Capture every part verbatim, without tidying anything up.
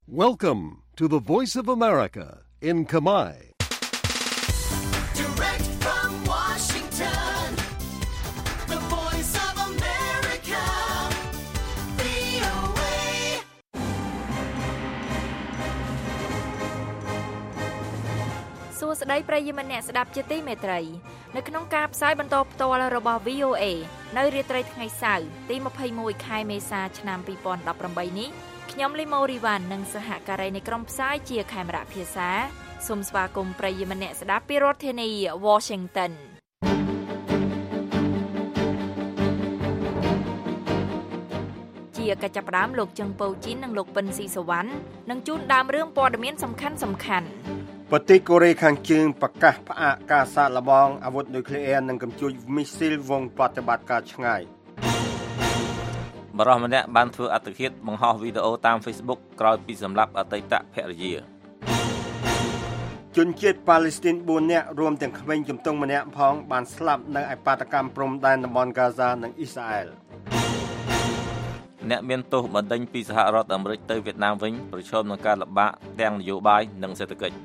Welcome to the Voice of America in Khmer. Direct from Washington, the Voice of America, វី អូ เอសួស្តីប្រិយមិត្តអ្នកស្ដាប់ជាទីមេត្រីនៅក្នុងការផ្សាយបន្តផ្ទាល់របស់ វី អូ เอ នៅរាត្រីថ្ងៃសៅរ៍ទីម្ភៃមួយខែមេសាឆ្នាំពីរពាន់ដប់ប្រាំបីនេះខ្ញុំលីម៉ូរីវ៉ាន់និងសហការីនៃក្រុមផ្សាយជាខេមរៈភាសាសូមស្វាគមន៍ប្រិយមិត្តអ្នកស្ដាប់ពីរដ្ឋធានី Washington ជាកិច្ចផ្ដើមលោកជឹងពៅជីននិងលោកពិនស៊ីសវណ្ណនឹងជូនដើមរឿងព័ត៌មានសំខាន់សំខាន់ប្រទេសកូរ៉េខាងជើងប្រកាសផ្អាកការសាកល្បងអាវុធនុយក្លេអ៊ែរនិងកំជួចមីស៊ីលវងប្រតិបត្តិការឆ្ងាយបរិសម្នាក់បានធ្វើអត្តឃាតបង្ហោះវីដេអូតាម Facebook ក្រោយពីសម្លាប់អតីតភរិយាជនជាតិប៉ាឡេស្ទីនបួននាក់រួមទាំងក្មេងជំទង់ម្នាក់ផងបានស្លាប់នៅឯបាតកម្មព្រំដែនតំបន់ហ្គាហ្សានិងអ៊ីស្រាអែលអ្នកមានទោសបណ្ដេញពីសហរដ្ឋអាមេរិកទៅវៀតណាមវិញប្រឈមនឹងការលំបាកទាំងនយោបាយនិងសេដ្ឋកិច្ច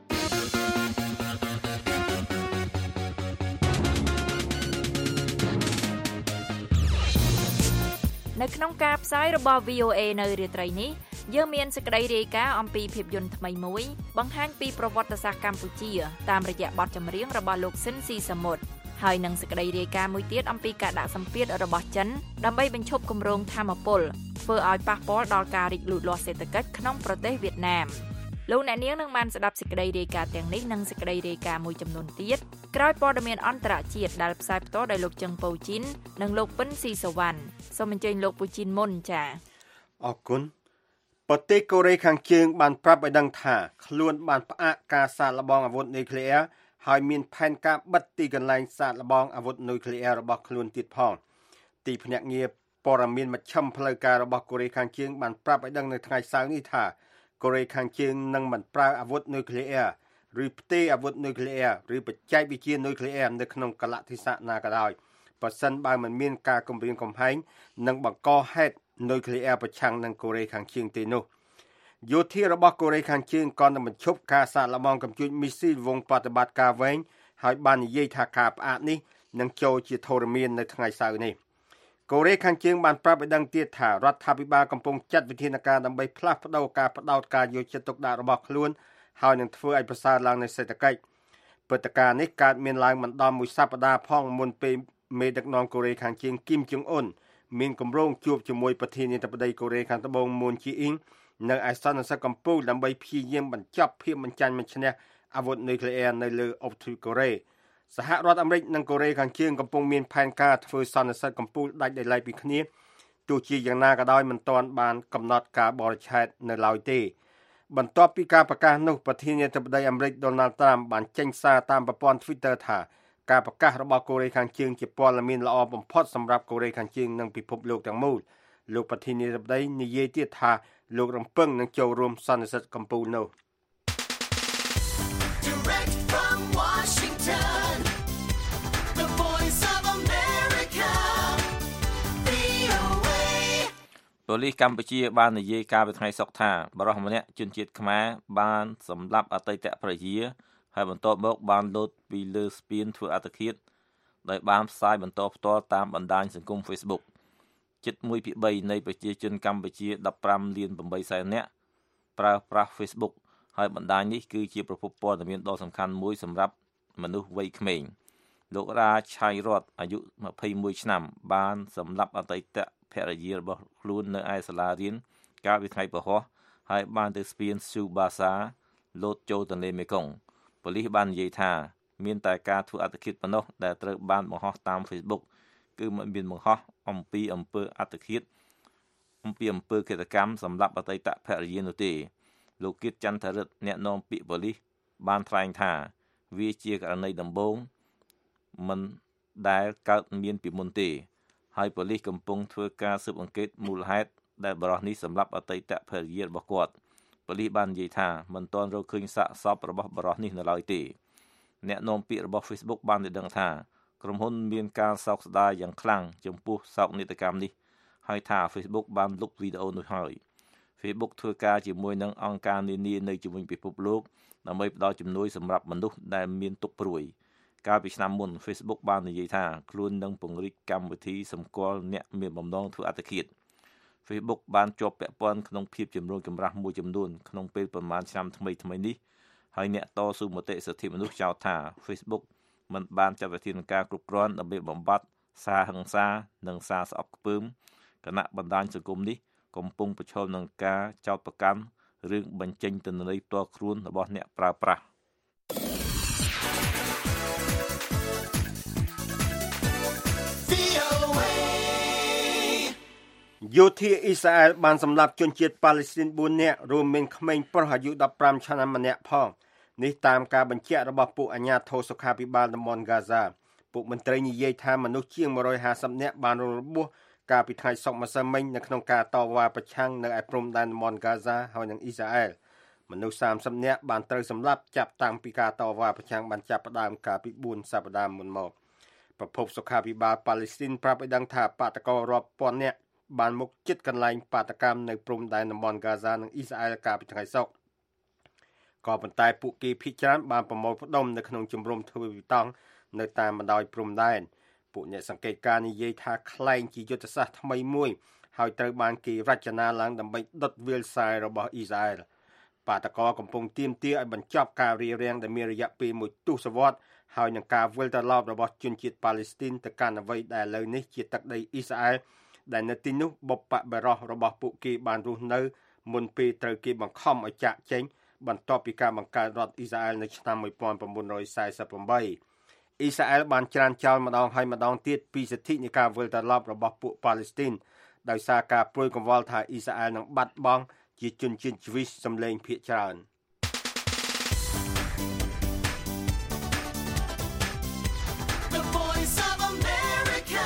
នៅក្នុងការផ្សាយរបស់ វី អូ เอ នៅរាត្រីនេះយើងមានសេចក្តីរាយការណ៍អំពីភាពយន្តថ្មីមួយបង្ហាញពីប្រវត្តិសាស្ត្រកម្ពុជាតាមរយៈបទចម្រៀងរបស់លោកស៊ិនស៊ីសាមុតហើយនឹងសេចក្តីរាយការណ៍មួយទៀតអំពីការដាក់សម្ពាធរបស់ចិនដើម្បីបញ្ឈប់គម្រោងថាមពលធ្វើឲ្យប៉ះពាល់ដល់ការរីកលូតលាស់សេដ្ឋកិច្ចក្នុងប្រទេសវៀតណាមលោកអ្នកនាងនឹងបានស្ដាប់សេចក្តីរាយការណ៍ទាំងនេះនិងសេចក្តីរាយការណ៍មួយចំនួនទៀតក្រោយព័ត៌មានអន្តរជាតិដែលផ្សាយផ្ទាល់ដោយលោកជឹងពៅជីននិងលោកពិនស៊ីសវណ្ណសូមអញ្ជើញលោកពូជីនមុនចា៎អរគុណប្រទេសកូរ៉េខាងជើងបានប្រាប់ឲ្យដឹងថាខ្លួនបានផ្អាកការសាកល្បងអាវុធនុយក្លេអ៊ែរហើយមានផែនការបិទទីកន្លែងសាកល្បងអាវុធនុយក្លេអ៊ែររបស់ខ្លួនទៀតផងទីភ្នាក់ងារព័ត៌មានមជ្ឈិមផ្លូវការរបស់កូរ៉េខាងជើងបានប្រាប់ឲ្យដឹងនៅថ្ងៃសៅរ៍នេះថាកូរ៉េខាងជើងនឹងមិនប្រើអាវុធនុយក្លេអ៊ែរឬផ្ទេរអាវុធនុយក្លេអ៊ែរឬបច្ចេកវិទ្យានុយក្លេអ៊ែរនៅក្នុងកលៈទេសៈណាក៏ដោយបើសិនបើមិនមានការគំរាមកំហែងនិងបង្កហេតុនុយក្លេអ៊ែរប្រឆាំងនឹងកូរ៉េខាងជើងទេនោះយោធារបស់កូរ៉េខាងជើងក៏នឹងបញ្ឈប់ការសាកល្បងកំជួចមីស៊ីលវងប្រតិបត្តិការវែងហើយបាននិយាយថាការផ្អាកនេះនឹងចូលជាធរមាននៅថ្ងៃសៅរ៍នេះកូរ៉េខាងជើងបានប្រាប់ឲ្យដឹងទៀតថារដ្ឋាភិបាលកំពុងចាត់វិធានការដើម្បីផ្លាស់ប្តូរការផ្ដោតការយកចិត្តទុកដាក់របស់ខ្លួនហើយនឹងធ្វើឲ្យប្រសើរឡើងនៃសេដ្ឋកិច្ចព្រឹត្តិការណ៍នេះកើតមានឡើងមិនដល់មួយសប្តាហ៍ផងមុនពេលមេដឹកនាំកូរ៉េខាងជើងគីមចុងអ៊ុនមានគម្រោងជួបជាមួយប្រធានាធិបតីកូរ៉េខាងត្បូងមូនជីអ៊ីងនៅឯសន្និសីទកំពូលដើម្បីព្យាយាមបញ្ចប់ភាពមិនចាញ់មិនឈ្នះអាវុធនុយក្លេអ៊ែរនៅលើអ៊ុបទ្វីបកូរ៉េសហរដ្ឋអាមេរិកនិងកូរ៉េខាងជើងកំពុងមានផែនការធ្វើសន្និសីទកំពូលដាច់ដោយឡែកពីគ្នាទោះជាយ៉ាងណាក៏ដោយមិនទាន់បានកំណត់ការបរិច្ឆេទនៅឡើយទេបន្ទាប់ពីការប្រកាសនោះប្រធានាធិបតីអាមេរិក Donald Trump បានចេញសារតាមប្រព័ន្ធ Twitter ថាការប្រកាសរបស់កូរ៉េខាងជើងជាព័ត៌មានល្អបំផុតសម្រាប់កូរ៉េខាងជើងនិងពិភពលោកទាំងមូលលោកប្រធានាធិបតីនិយាយទៀតថាលោករំពឹងនឹងចូលរួមសន្និសីទកំពូលនោះ Direct from Washington, the Voice of America, វី អូ เอប៉ូលីសកម្ពុជាបាននិយាយកាលពីថ្ងៃសុក្រថាបរិសម្នាក់ជនជាតិខ្មែរបានសម្លាប់អតីតភរិយាហើយបន្ទាប់មកបានលោតពីលើស្ពានធ្វើអត្តឃាតដោយបានផ្សាយបន្តផ្ទាល់តាមបណ្ដាញសង្គម Facebook ជិតមួយភាគបីនៃប្រជាជនកម្ពុជាដប់ប្រាំលានប្រាំបីសែននាក់ប្រើប្រាស់ Facebook ហើយបណ្ដាញនេះគឺជាប្រភពព័ត៌មានដ៏សំខាន់មួយសម្រាប់មនុស្សវ័យក្មេងលោករាឆៃរតអាយុម្ភៃមួយឆ្នាំបានសម្លាប់អតីតភរិយារបស់ខ្លួននៅឯសាលារៀនកាលពីថ្ងៃពហុហើយបានទៅស្ពានស៊ូបាសាលោតចូលទន្លេមេគង្គប៉ូលីសបាននិយាយថាមានតែការធ្វើអត្តឃាតប៉ុណ្ណោះដែលត្រូវបានបង្ហោះតាម Facebook គឺមិនមានបង្ហោះអំពីអំពើអត្តឃាតអំពីអំពើឃាតកម្មសម្រាប់អតីតភរិយានោះទេលោកគៀតចន្ទរិទ្ធអ្នកនាំពាក្យប៉ូលីសបានថ្លែងថាវាជាករណីដំបូងមិនដែលកើតមានពីមុនទេហើយប៉ូលីសកំពុងធ្វើការស៊ើបអង្កេតមូលហេតុដែលបរិសុទ្ធនេះសម្រាប់អតីតភរិយារបស់គាត់ប៉ូលីសបាននិយាយថាមិនទាន់រកឃើញសាកសពរបស់បរិសុទ្ធនេះនៅឡើយទេអ្នកនាំពាក្យរបស់ Facebook បានឲ្យដឹងថាក្រុមហ៊ុនមានការសោកស្ដាយយ៉ាងខ្លាំងចំពោះសោកនាដកម្មនេះហើយថា Facebook បានលុបវីដេអូនោះហើយ Facebook ធ្វើការជាមួយនឹងអង្គការនានានៅជុំវិញពិភពលោកដើម្បីផ្ដល់ជំនួយសម្រាប់មនុស្សដែលមានទុក្ខព្រួយកាលពីឆ្នាំមុន Facebook បាននិយាយថាខ្លួននឹងពង្រីកកម្មវិធីសម្គាល់អ្នកមានបំណងធ្វើអត្តឃាត Facebook បានជាប់ពាក់ព័ន្ធក្នុងភាពជំរុញចម្រាស់មួយចំនួនក្នុងពេលប្រមាណឆ្នាំថ្មីៗនេះហើយអ្នកតស៊ូមតិសិទ្ធិមនុស្សចោទថា Facebook មិនបានចាត់វិធានការគ្រប់គ្រាន់ដើម្បីបំបត្តិសារហិង្សានិងសារស្អប់ខ្ពើមគណៈបណ្ដាញសង្គមនេះកំពុងប្រឈមនឹងការចោទប្រកាន់រឿងបញ្ចេញទិន្នន័យផ្ទាល់ខ្លួនរបស់អ្នកប្រើប្រាស់យោធាអ៊ីស្រាអែលបានសម្លាប់ជនជាតិប៉ាឡេស្ទីនbốnនាក់រួមមានក្មេងប្រុសអាយុ15ឆ្នាំម្នាក់ផងនេះតាមការបញ្ជាក់របស់ពួកអាជ្ញាធរសុខាភិបាលតំបន់ហ្គាហ្សាពួកមន្ត្រីនិយាយថាមនុស្សជាងone hundred fiftyនាក់បានរងរបួសកាលពីថ្ងៃសុក្រម្សិលមិញនៅក្នុងការតវ៉ាប្រឆាំងនៅឯព្រំដែនតំបន់ហ្គាហ្សាហើយនិងអ៊ីស្រាអែលមនុស្សthirtyនាក់បានត្រូវសម្លាប់ចាប់តាំងពីការតវ៉ាប្រឆាំងបានចាប់ផ្ដើមកាលពីfourសប្តាហ៍មុនមកប្រពន្ធសុខាភិបាលប៉ាឡេស្ទីនប្រាប់ឲ្យដឹងថាបាតកោរាប់ពាន់នាក់បានមកជិតកន្លែងបាតកម្មនៅព្រំដែនតំបន់ហ្គាហ្សានិងអ៊ីស្រាអែលកាលពីថ្ងៃសុក្រក៏ប៉ុន្តែពួកគេភ័យច្រើនបានប្រមូលផ្ដុំនៅក្នុងជំរំធ្វើវិតង់នៅតាមបណ្ដោយព្រំដែនពួកអ្នកសង្កេតការណ៍និយាយថាខ្លែងជាយុទ្ធសាស្ត្រថ្មីមួយហើយត្រូវបានគេរចនាឡើងដើម្បីដុតវាលស្រែរបស់អ៊ីស្រាអែលបាតកោកំពុងទាមទារឲ្យបញ្ចប់ការរារាំងដែលមានរយៈពេលមួយទសវត្សរ៍ហើយនឹងការវិលត្រឡប់របស់ជនជាតិប៉ាឡេស្ទីនទៅកាន់អ្វីដែលឥឡូវនេះជាទឹកដីអ៊ីស្រាអែលដែលនៅទីនោះបុព្វបុរសរបស់ពួកគេបានរស់នៅមុនពេលត្រូវគេបង្ខំឲ្យចាកចេញបន្ទាប់ពីការបង្កើតរដ្ឋអ៊ីស្រាអែលនៅឆ្នាំnineteen forty-eightអ៊ីស្រាអែលបានច្រានចោលម្ដងហើយម្ដងទៀតពីសិទ្ធិនៃការវិលត្រឡប់របស់ពួកប៉ាឡេស្ទីនដោយសារការព្រួយកង្វល់ថាអ៊ីស្រាអែលនឹងបាត់បង់ជាជនជាតិជ្វីសសម្លេងភាគច្រើន The Voice of America,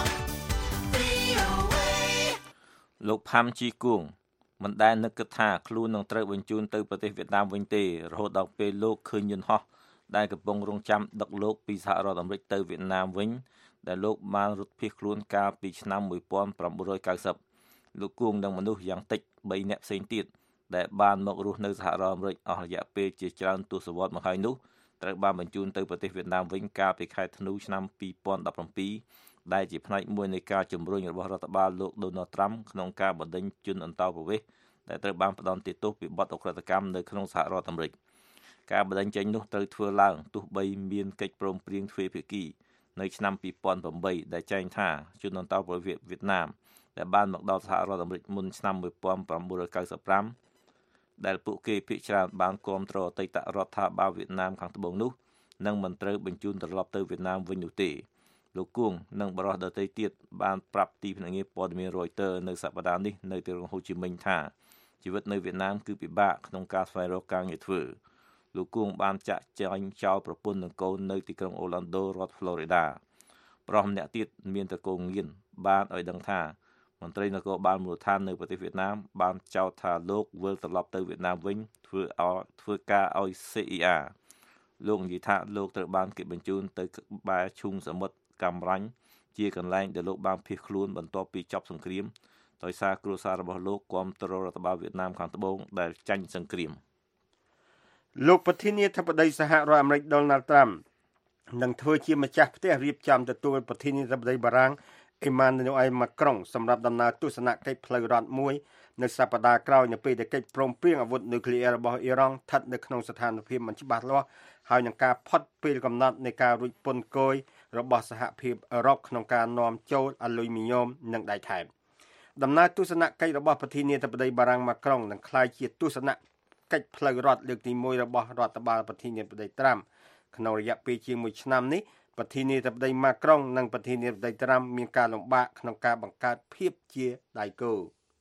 V O A លោកផាំជីគួងមិនដែលនឹកគិតថាខ្លួននឹងត្រូវបញ្ជូនទៅប្រទេសវៀតណាមវិញទេរហូតដល់ពេលលោកឃើញយន្តហោះដែលកំពុងរងចាំដឹកលោកពីសហរដ្ឋអាមេរិកទៅវៀតណាមវិញដែលលោកបានរត់ភៀសខ្លួនកាលពីឆ្នាំnineteen ninetyលោកគួងនឹងមនុស្សយ៉ាងតិចthreeនាក់ផ្សេងទៀតដែលបានមករស់នៅសហរដ្ឋអាមេរិកអស់រយៈពេលជាច្រើនទសវត្សរ៍មកហើយនោះត្រូវបានបញ្ជូនទៅប្រទេសវៀតណាមវិញកាលពីខែធ្នូឆ្នាំtwenty seventeenដែលជាផ្នែកមួយនៃការជំរុញរបស់រដ្ឋបាលលោក Donald Trump ក្នុងការបណ្តេញជនអន្តោប្រវេសន៍ដែលត្រូវបានផ្ដន្ទាទោសពីបទអក្រិតកម្មនៅក្នុងសហរដ្ឋអាមេរិកការបណ្តេញចេញនោះត្រូវធ្វើឡើងទោះបីមានកិច្ចព្រមព្រៀងទ្វេភាគីនៅឆ្នាំtwo thousand eightដែលចែងថាជនអន្តោប្រវេសន៍វៀតណាមដែលបានមកដល់សហរដ្ឋអាមេរិកមុនឆ្នាំnineteen ninety-fiveដែលពួកគេភាគច្រើនបានគាំទ្រអតីតរដ្ឋាភិបាលវៀតណាមខាងត្បូងនោះនឹងមិនត្រូវបញ្ជូនត្រឡប់ទៅវៀតណាមវិញនោះទេលោកគួងនិងបរិសុទ្ធដទៃទៀតបានប្រាប់ទីភ្នាក់ងារព័ត៌មាន Reuters នៅសប្តាហ៍នេះនៅទីក្រុងហូជីមិញថាជីវិតនៅវៀតណាមគឺពិបាកក្នុងការស្វែងរកការងារធ្វើលោកគួងបានចាក់ចែងចោលប្រពន្ធនិងកូននៅទីក្រុង Orlando រដ្ឋ Florida ប្រុសម្នាក់ទៀតមានតកូលងៀនបានឲ្យដឹងថាមន្ត្រីនគរបាលមូលដ្ឋាននៅប្រទេសវៀតណាមបានចោទថាលោកវិលត្រឡប់ទៅវៀតណាមវិញធ្វើឲ្យធ្វើការឲ្យ C I A លោកនិយាយថាលោកត្រូវបានគេបញ្ជូនទៅក្បែរឈូងសមុទ្រកំរាញ់ជាកន្លែងដែលលោកបានភៀសខ្លួនបន្ទាប់ពីចប់សង្គ្រាមដោយសារគ្រួសាររបស់លោកគាំទ្ររដ្ឋបាលវៀតណាមខាងត្បូងដែលចាញ់សង្គ្រាមលោកប្រធានាធិបតីសហរដ្ឋអាមេរិក Donald Trump នឹងធ្វើជាម្ចាស់ផ្ទះរៀបចំទទួលប្រធានាធិបតីបារាំង Emmanuel Macron សម្រាប់ដំណើរទស្សនកិច្ចផ្លូវរដ្ឋមួយនៅសប្តាហ៍ក្រោយនៅពេលដែលកិច្ចព្រមព្រៀងអាវុធនុយក្លេអ៊ែររបស់អ៊ីរ៉ង់ស្ថិតនៅក្នុងស្ថានភាពមិនច្បាស់លាស់ហើយនឹងការផុតពេលកំណត់នៃការរួចពន្ធគយរបស់សហភាពអឺរ៉ុបក្នុងការនាំចូលអាលុយមីញ៉ូមនិងដែកថែបដំណើរទស្សនកិច្ចរបស់ប្រធានាធិបតីបារាំង Macron នឹងក្លាយជាទស្សនកិច្ចផ្លូវរដ្ឋលើកទីoneរបស់រដ្ឋបាលប្រធានាធិបតី Trump ក្នុងរយៈពេលជាងមួយឆ្នាំនេះប្រធានាធិបតី Macron និងប្រធានាធិបតី Trump មានការលំបាកក្នុងការបង្កើតភាពជាដៃគូ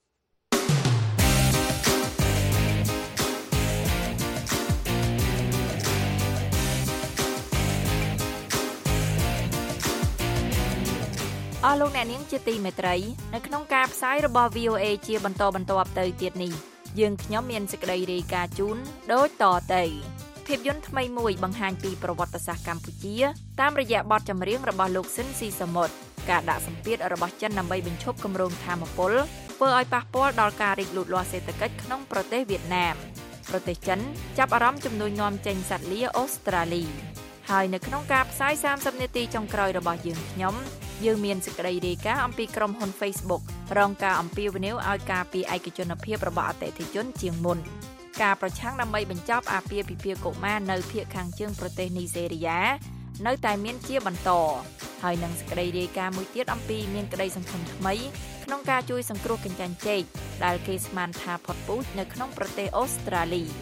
អស់លោកអ្នកនាងជាទីមេត្រីនៅក្នុងការផ្សាយរបស់ V O A ជាបន្តបន្ទាប់ទៅទៀតនេះយើងខ្ញុំមានសេចក្តីរាយការណ៍ជូនដូចតទៅភាពយន្តថ្មីមួយបង្ហាញពីប្រវត្តិសាស្ត្រកម្ពុជាតាមរយៈបទចម្រៀងរបស់លោកស៊ិនស៊ីសមុទ្រការដាក់សម្ពាធរបស់ចិនដើម្បីបញ្ឈប់គម្រោងថាមពលធ្វើឲ្យប៉ះពាល់ដល់ការរីកលូតលាស់សេដ្ឋកិច្ចក្នុងប្រទេសវៀតណាមប្រទេសចិនចាប់អារម្មណ៍ជំនួយនាំចេញសត្វលាអូស្ត្រាលីហើយនៅក្នុងការផ្សាយសាមសិបនាទីចុងក្រោយរបស់យើងខ្ញុំយើងមានសេចក្តីរាយការណ៍អំពីក្រុមហ៊ុន Facebook រងការអំពាវនាវឲ្យការពារឯកជនភាពរបស់អតិថិជនជាងមុនការប្រឆាំងដើម្បីបញ្ចប់អាពាហ៍ពិពាហ៍កុមារនៅភាគខាងជើងប្រទេសនីសេរីយ៉ានៅតែមានជាបន្តហើយនឹងសេចក្តីរាយការណ៍មួយទៀតអំពីមានក្តីសង្ឃឹមថ្មីក្នុងការជួយសង្គ្រោះកញ្ចាញ់ចេកដែលគេស្មានថាផុតពូជនៅក្នុងប្រទេសអូស្ត្រាលី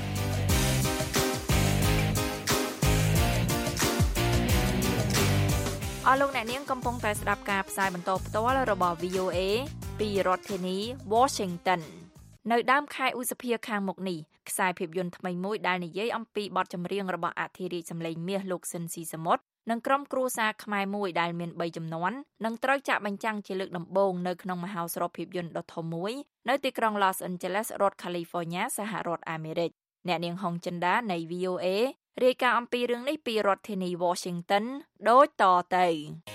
អស់លោកអ្នកនាងកំពុងតែស្ដាប់ការផ្សាយបន្តផ្ទាល់របស់ វី អូ เอ ពីរដ្ឋធានី Washington នៅដើមខែឧសភាខាងមុខនេះខ្សែភាពយន្តថ្មីមួយដែលនិយាយអំពីបទចម្រៀងរបស់អធិរាជសម្លេងមាសលោកស៊ិនស៊ីសមុទ្រនិងក្រុមគ្រួសារខ្មែរមួយដែលមានបីជំនាន់នឹងត្រូវចាក់បញ្ចាំងជាលើកដំបូងនៅក្នុងមហោស្រពភាពយន្តដ៏ធំមួយនៅទីក្រុង Los Angeles រដ្ឋ California សហរដ្ឋអាមេរិកអ្នកនាងហុងចិន្តានៃ វី អូ เอ រាយការណ៍អំពីរឿងនេះពីរដ្ឋធានី Washington ដូចតទៅ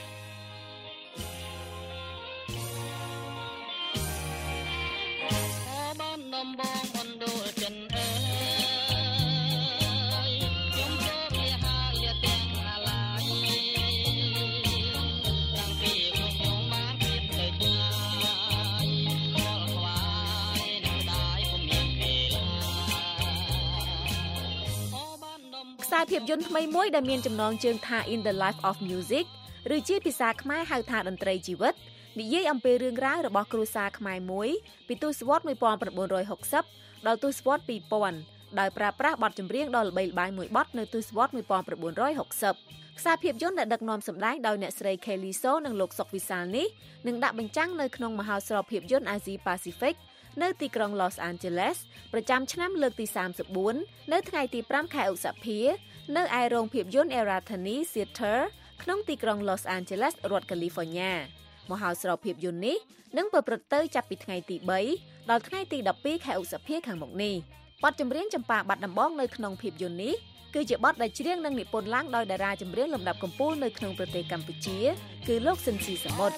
ខ្សែភាពយន្តថ្មីមួយដែលមានចំណងជើងថា In the Life of Music ឬជាភាសាខ្មែរហៅថាតន្ត្រីជីវិតនិយាយអំពីរឿងរ៉ាវរបស់គ្រួសារខ្មែរមួយពីទសវត្សរ៍nineteen sixtyដល់ទសវត្សរ៍two thousandដោយប្រើប្រាស់បទចម្រៀងដ៏ល្បីល្បាញមួយបទនៅទសវត្សរ៍nineteen sixtyខ្សែភាពយន្តដែលដឹកនាំសម្ដែងដោយអ្នកស្រី Kelly So និងលោកសុកវិសាលនេះនឹងដាក់បញ្ចាំងនៅក្នុងមហោស្រពភាពយន្ត Asia Pacific នៅទីក្រុង Los Angeles ប្រចាំឆ្នាំលើកទីthirty-fourនៅថ្ងៃទីfiveខែឧសភានៅឯរោងភាពយន្ត Eratani Theater ក្នុងទីក្រុង Los Angeles រដ្ឋ California មហោស្រពភាពយន្តនេះនឹងប្រព្រឹត្តទៅចាប់ពីថ្ងៃទីthreeដល់ថ្ងៃទីtwelveខែឧសភាខាងមុខនេះបទចម្រៀងចម្ប៉ាបាត់ដំបងនៅក្នុងភាពយន្តនេះគឺជាបទដែលច្រៀងនិងនិពន្ធឡើងដោយតារាចម្រៀងលំដាប់កំពូលនៅក្នុងប្រទេសកម្ពុជាគឺលោកស៊ិនស៊ីសមុទ្រ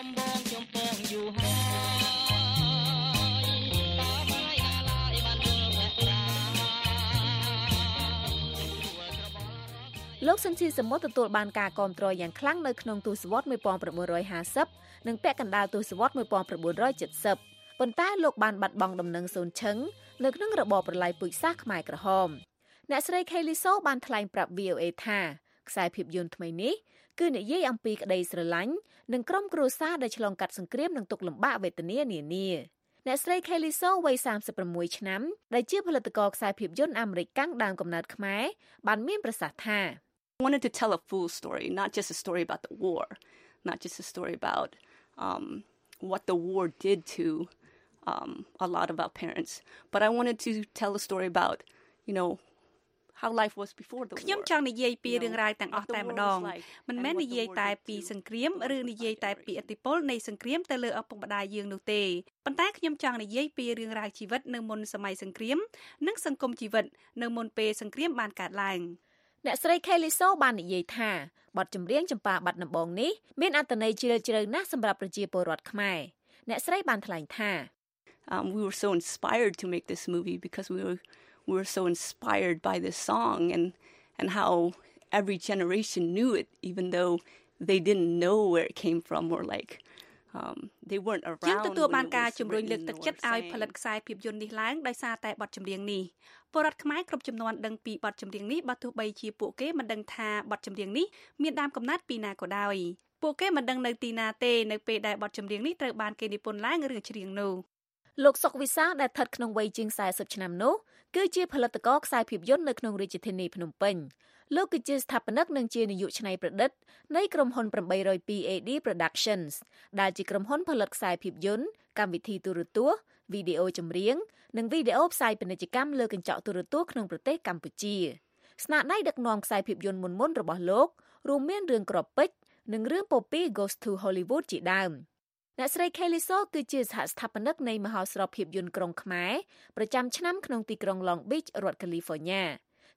លោកស៊ិនស៊ីសមុទ្រទទួលបានការគាំទ្រយ៉ាងខ្លាំងនៅក្នុងទសវត្សរ៍nineteen fiftyនិងពាក់កណ្ដាលទសវត្សរ៍nineteen seventyប៉ុន្តែលោកបានបាត់បង់ដំណឹងសូនឈឹងនៅក្នុងរបបប្រល័យពូជសាសន៍ខ្មែរក្រហមអ្នកស្រី Kelly So បានថ្លែងប្រាប់ វី អូ เอ ថាខ្សែភាពយន្តថ្មីនេះគឺនិយាយអំពីក្តីស្រឡាញ់និងក្រុមគ្រួសារដែលឆ្លងកាត់សង្គ្រាមនិងទុក្ខលំបាកវេទនានានាអ្នកស្រី Kelly So វ័យthirty-sixឆ្នាំដែលជាផលិតករខ្សែភាពយន្តអាមេរិកកាំងដើមកំណើតខ្មែរបានមានប្រសាសន៍ថា I wanted to tell a full story, not just a story about the war, not just a story about um, what the war did to um, a lot of our parents, but I wanted to tell a story about, you know, how life was before the war. ខ្ញុំចង់និយាយពីរឿងរ៉ាវទាំងអស់តែម្ដងមិនមែននិយាយតែពីសង្គ្រាមឬនិយាយតែពីឥទ្ធិពលនៃសង្គ្រាមទៅលើឪពុកម្ដាយយើងនោះទេប៉ុន្តែខ្ញុំចង់និយាយពីរឿងរ៉ាវជីវិតនៅមុនសម័យសង្គ្រាមនិងសង្គមជីវិតនៅមុនពេលសង្គ្រាមបានកើតឡើងអ្នកស្រី Kelly So បាននិយាយថាបទចម្រៀងចម្ប៉ាបាត់ដំបងនេះមានអត្ថន័យជ្រាលជ្រៅណាស់សម្រាប់ប្រជាពលរដ្ឋខ្មែរអ្នកស្រីបានថ្លែងថា um, we were so inspired to make this movie because we were we were so inspired by this song and and how every generation knew it even though they didn't know where it came from or like um they weren't around យើងទទួលបានការជំរុញលើកទឹកចិត្តឲ្យផលិតខ្សែភាពយន្តនេះឡើងដោយសារតែបទចម្រៀងនេះពលរដ្ឋខ្មែរគ្រប់ចំនួនដឹងពីបទចម្រៀងនេះបើទោះបីជាពួកគេមិនដឹងថាបទចម្រៀងនេះមានដើមកំណើតពីណាក៏ដោយពួកគេមិនដឹងនៅទីណាទេនៅពេលដែលបទចម្រៀងនេះត្រូវបានគេនិពន្ធឡើងឬច្រៀងនោះលោកសុកវិសាលដែលស្ថិតក្នុងវ័យជាងfortyឆ្នាំនោះគឺជាផលិតករខ្សែភាពយន្តនៅក្នុងរាជធានីភ្នំពេញលោកគឺជាស្ថាបនិកនិងជានាយកច្នៃប្រឌិតនៃក្រុមហ៊ុនeight oh two A D Productions ដែលជាក្រុមហ៊ុនផលិតខ្សែភាពយន្តកម្មវិធីទូរទស្សន៍វីដេអូចម្រៀងនិងវីដេអូផ្សាយពាណិជ្ជកម្មលើកញ្ចក់ទូរទស្សន៍ក្នុងប្រទេសកម្ពុជាស្នាដៃដឹកនាំខ្សែភាពយន្តមុនៗរបស់លោករួមមានរឿងក្របពេជ្រនិងរឿងពពី Goes to Hollywood ជាដើមអ្នកស្រី Kelly So គឺជាសហស្ថាបនិកនៃមហោស្រពភាពយន្តក្រុងខ្មែរប្រចាំឆ្នាំក្នុងទីក្រុង Long Beach រដ្ឋ California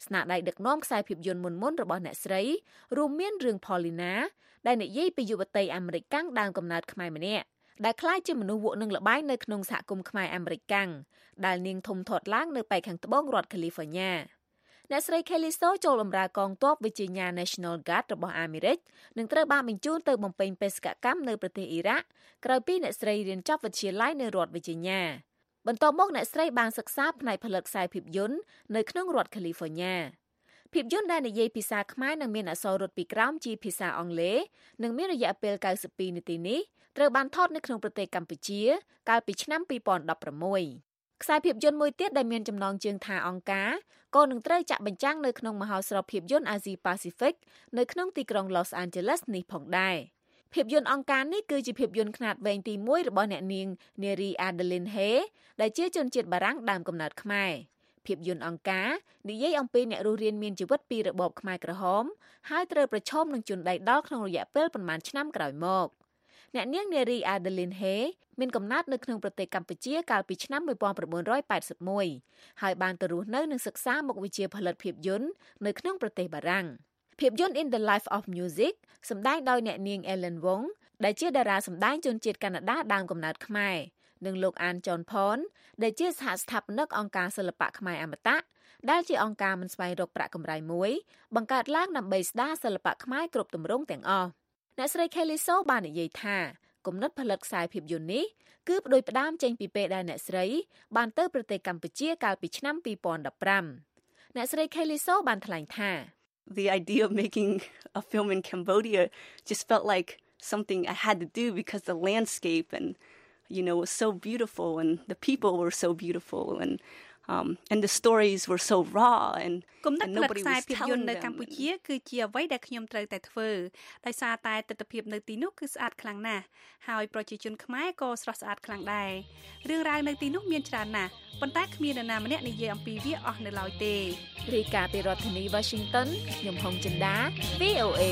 ស្នាដៃដឹកនាំខ្សែភាពយន្តមុនមុនរបស់អ្នកស្រីរួមមានរឿង Paulina ដែលនិយាយពីយុវតីអាមេរិកកាំងដើមកំណើតខ្មែរម្នាក់ដែលក្លាយជាមនុស្សវក់នឹងល្បែងនៅក្នុងសហគមន៍ខ្មែរអាមេរិកកាំងដែលនាងធំធាត់ឡើងនៅប៉ែកខាងត្បូងរដ្ឋ California អ្នកស្រី Kelly So ចូលបម្រើកងទ័ព Virginia National Guard របស់អាមេរិកនិងត្រូវបានបញ្ជូនទៅបំពេញបេសកកម្មនៅប្រទេសអ៊ីរ៉ាក់ក្រោយពីអ្នកស្រីរៀនចប់វិទ្យាល័យនៅរដ្ឋ Virginia បន្ទាប់មកអ្នកស្រីបានសិក្សាផ្នែកផលិតខ្សែភាពយន្តនៅក្នុងរដ្ឋ California ភាពយន្តដែលនិយាយភាសាខ្មែរនិងមានអក្សររត់ពីក្រោមជាភាសាអង់គ្លេសនិងមានរយៈពេល九十二នាទីនេះត្រូវបានថតនៅក្នុងប្រទេសកម្ពុជាកាលពីឆ្នាំពីរពាន់ដប់ប្រាំមួយខ្សែភាពយន្តមួយទៀតដែលមានចំណងជើងថាអង្ការក៏នឹងត្រូវចាក់បញ្ចាំងនៅក្នុងមហោស្រពភាពយន្តអាស៊ីប៉ាស៊ីហ្វិកនៅក្នុងទីក្រុង Los Angeles នេះផងដែរភាពយន្តអង្ការនេះគឺជាភាពយន្តខ្នាតវែងទីមួយរបស់អ្នកនាង Neri Adeline Hay ដែលជាជនជាតិបារាំងដើមកំណើតខ្មែរភាពយន្តអង្ការនិយាយអំពីអ្នករស់រានមានជីវិតពីរបបខ្មែរក្រហមហើយត្រូវប្រឈមនឹងជនដៃដល់ក្នុងរយៈពេលប្រមាណឆ្នាំក្រោយមកអ្នកនាង Neri Adeline Hay មានកំណើតនៅក្នុងប្រទេសកម្ពុជាកាលពីឆ្នាំnineteen eighty-oneហើយបានទៅរស់នៅនិងសិក្សាមុខវិជ្ជាផលិតភាពយន្តនៅក្នុងប្រទេសបារាំងភាពយន្ត In the Life of Music សម្ដែងដោយអ្នកនាង Ellen Wong ដែលជាតារាសម្ដែងជនជាតិកាណាដាដើមកំណើតខ្មែរនិងលោកអាន John Pon ដែលជាសហស្ថាបនិកអង្គការសិល្បៈខ្មែរអមតៈដែលជាអង្គការមិនស្វែងរកប្រាក់កម្រៃមួយបង្កើតឡើងដើម្បីស្ដារសិល្បៈខ្មែរគ្រប់ទម្រង់ទាំងអស់អ្នកស្រី Kelly So បាននិយាយថាគំនិតផលិតខ្សែភាពយន្តនេះគឺផ្ដួចផ្ដើមចេញពីពេលដែលអ្នកស្រីបានទៅប្រទេសកម្ពុជាកាលពីឆ្នាំtwo thousand fifteenអ្នកស្រី Kelly So បានថ្លែងថា The idea of making a film in Cambodia just felt like something I had to do because the landscape and you know was so beautiful and the people were so beautiful and um and the stories were so raw and គំនិតផលិតខ្សែភាពយន្តនៅកម្ពុជាគឺជាអ្វីដែលខ្ញុំត្រូវតែធ្វើដោយសារតែទស្សនវិជ្ជានៅទីនោះគឺស្អាតខ្លាំងណាស់ហើយប្រជាជនខ្មែរក៏ស្រស់ស្អាតខ្លាំងដែររឿងរ៉ាវនៅទីនោះមានច្រើនណាស់ប៉ុន្តែគ្មាននរណាម្នាក់និយាយអំពីវាអស់នៅឡើយទេរាយការណ៍ពីរដ្ឋធានី Washington ខ្ញុំហុងចិន្តា V O A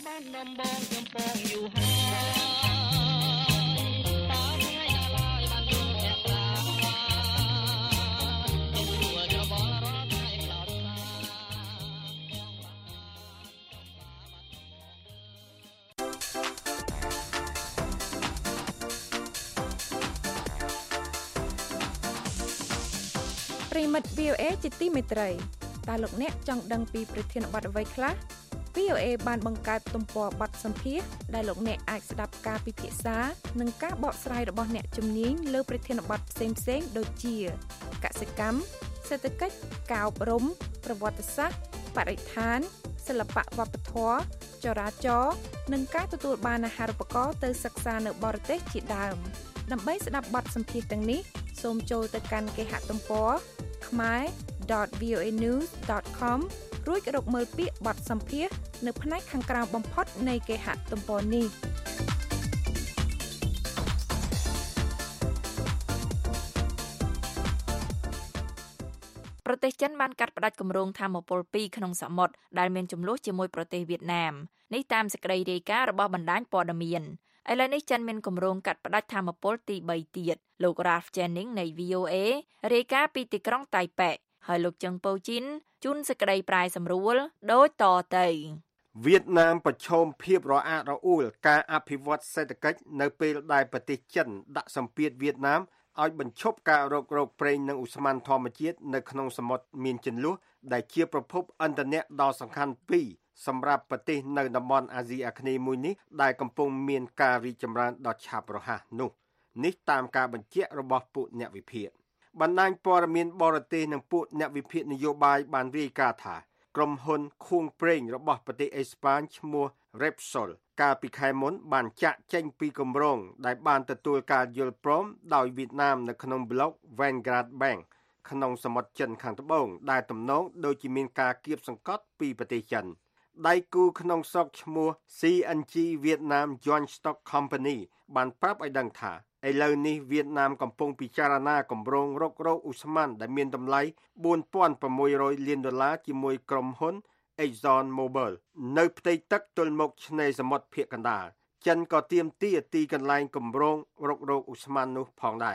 ប្រិមិត្ត V O A ជាទីមេត្រីតើលោកអ្នកចង់ដឹងពីប្រធានបទអ្វីខ្លះ V O A បានបង្កើតទំព័របទសម្ភាសន៍ដែលលោកអ្នកអាចស្ដាប់ការពិភាក្សានិងការបកស្រាយរបស់អ្នកជំនាញលើប្រធានបទផ្សេងៗដូចជាកសិកម្មសេដ្ឋកិច្ចការអប់រំប្រវត្តិសាស្ត្របរិស្ថានសិល្បៈវប្បធម៌ចរាចរណ៍និងការទទួលបានអាហារូបករណ៍ទៅសិក្សានៅបរទេសជាដើមដើម្បីស្ដាប់បទសម្ភាសន៍ទាំងនេះសូមចូលទៅកាន់គេហទំព័រ khmer dot voa news dot com រួចរកមើលពាក្យបទសម្ភាសន៍នៅផ្នែកខាងក្រៅបំផុតនៃគេហទំព័រនេះប្រទេសចិនបានកាត់ផ្តាច់គម្រោងថាមពលពីរក្នុងសមុទ្រដែលមានចំនួនជាមួយប្រទេសវៀតណាមនេះតាមសេចក្តីរាយការណ៍របស់បណ្ដាញព័ត៌មានឥឡូវនេះចិនមានគម្រោងកាត់ផ្តាច់ថាមពលទី3ទៀតលោក Ralph Jennings នៃ V O A រាយការណ៍ពីទីក្រុងតៃប៉េហើយលោកជឹងប៉ូជីនជូនសេចក្តីប្រាយសម្រួលដូចតទៅវៀតណាមប្រឈមភាពរអាក់រអួលការអភិវឌ្ឍសេដ្ឋកិច្ចនៅពេលដែលប្រទេសចិនដាក់សម្ពាធវៀតណាមឲ្យបញ្ឈប់ការរករោគប្រេងនិងឧស្ម័នធម្មជាតិនៅក្នុងសមុទ្រមានជម្លោះដែលជាប្រភពឥន្ធនៈដ៏សំខាន់ពីរសម្រាប់ប្រទេសនៅតំបន់អាស៊ីអាគ្នេយ៍មួយនេះដែលកំពុងមានការរីកចម្រើនដ៏ឆាប់រហ័សនោះនេះតាមការបញ្ជាក់របស់ពួកអ្នកវិភាគបណ្ដាញព័ត៌មានបរទេសនិងពួកអ្នកវិភាគនយោបាយបានរាយការណ៍ថាក្រុមហ៊ុនខួងប្រេងរបស់ប្រទេសអេស្ប៉ាញឈ្មោះ Repsol កាលពីខែមុនបានចាក់ចេញពីគម្រោងដែលបានទទួលការយល់ព្រមដោយវៀតណាមនៅក្នុងប្លុក Vanguard Bank ក្នុងសមុទ្រចិនខាងត្បូងដែលទំនងដូចជាមានការគៀបសង្កត់ពីប្រទេសចិនដៃគូក្នុងស្រុកឈ្មោះ C N G Vietnam Joint Stock Company បានប្រាប់ឲ្យដឹងថាឥឡូវនេះវៀតណាមកំពុងពិចារណាគម្រោងរករោគឧស្ម័នដែលមានតម្លៃfour thousand six hundredលានដុល្លារជាមួយក្រុមហ៊ុន Exxon Mobil នៅផ្ទៃទឹកទល់មុខឆ្នេរសមុទ្រភាគកណ្ដាលចិនក៏ទាមទារទីកន្លែងគម្រោងរករោគឧស្ម័ននោះផងដែរ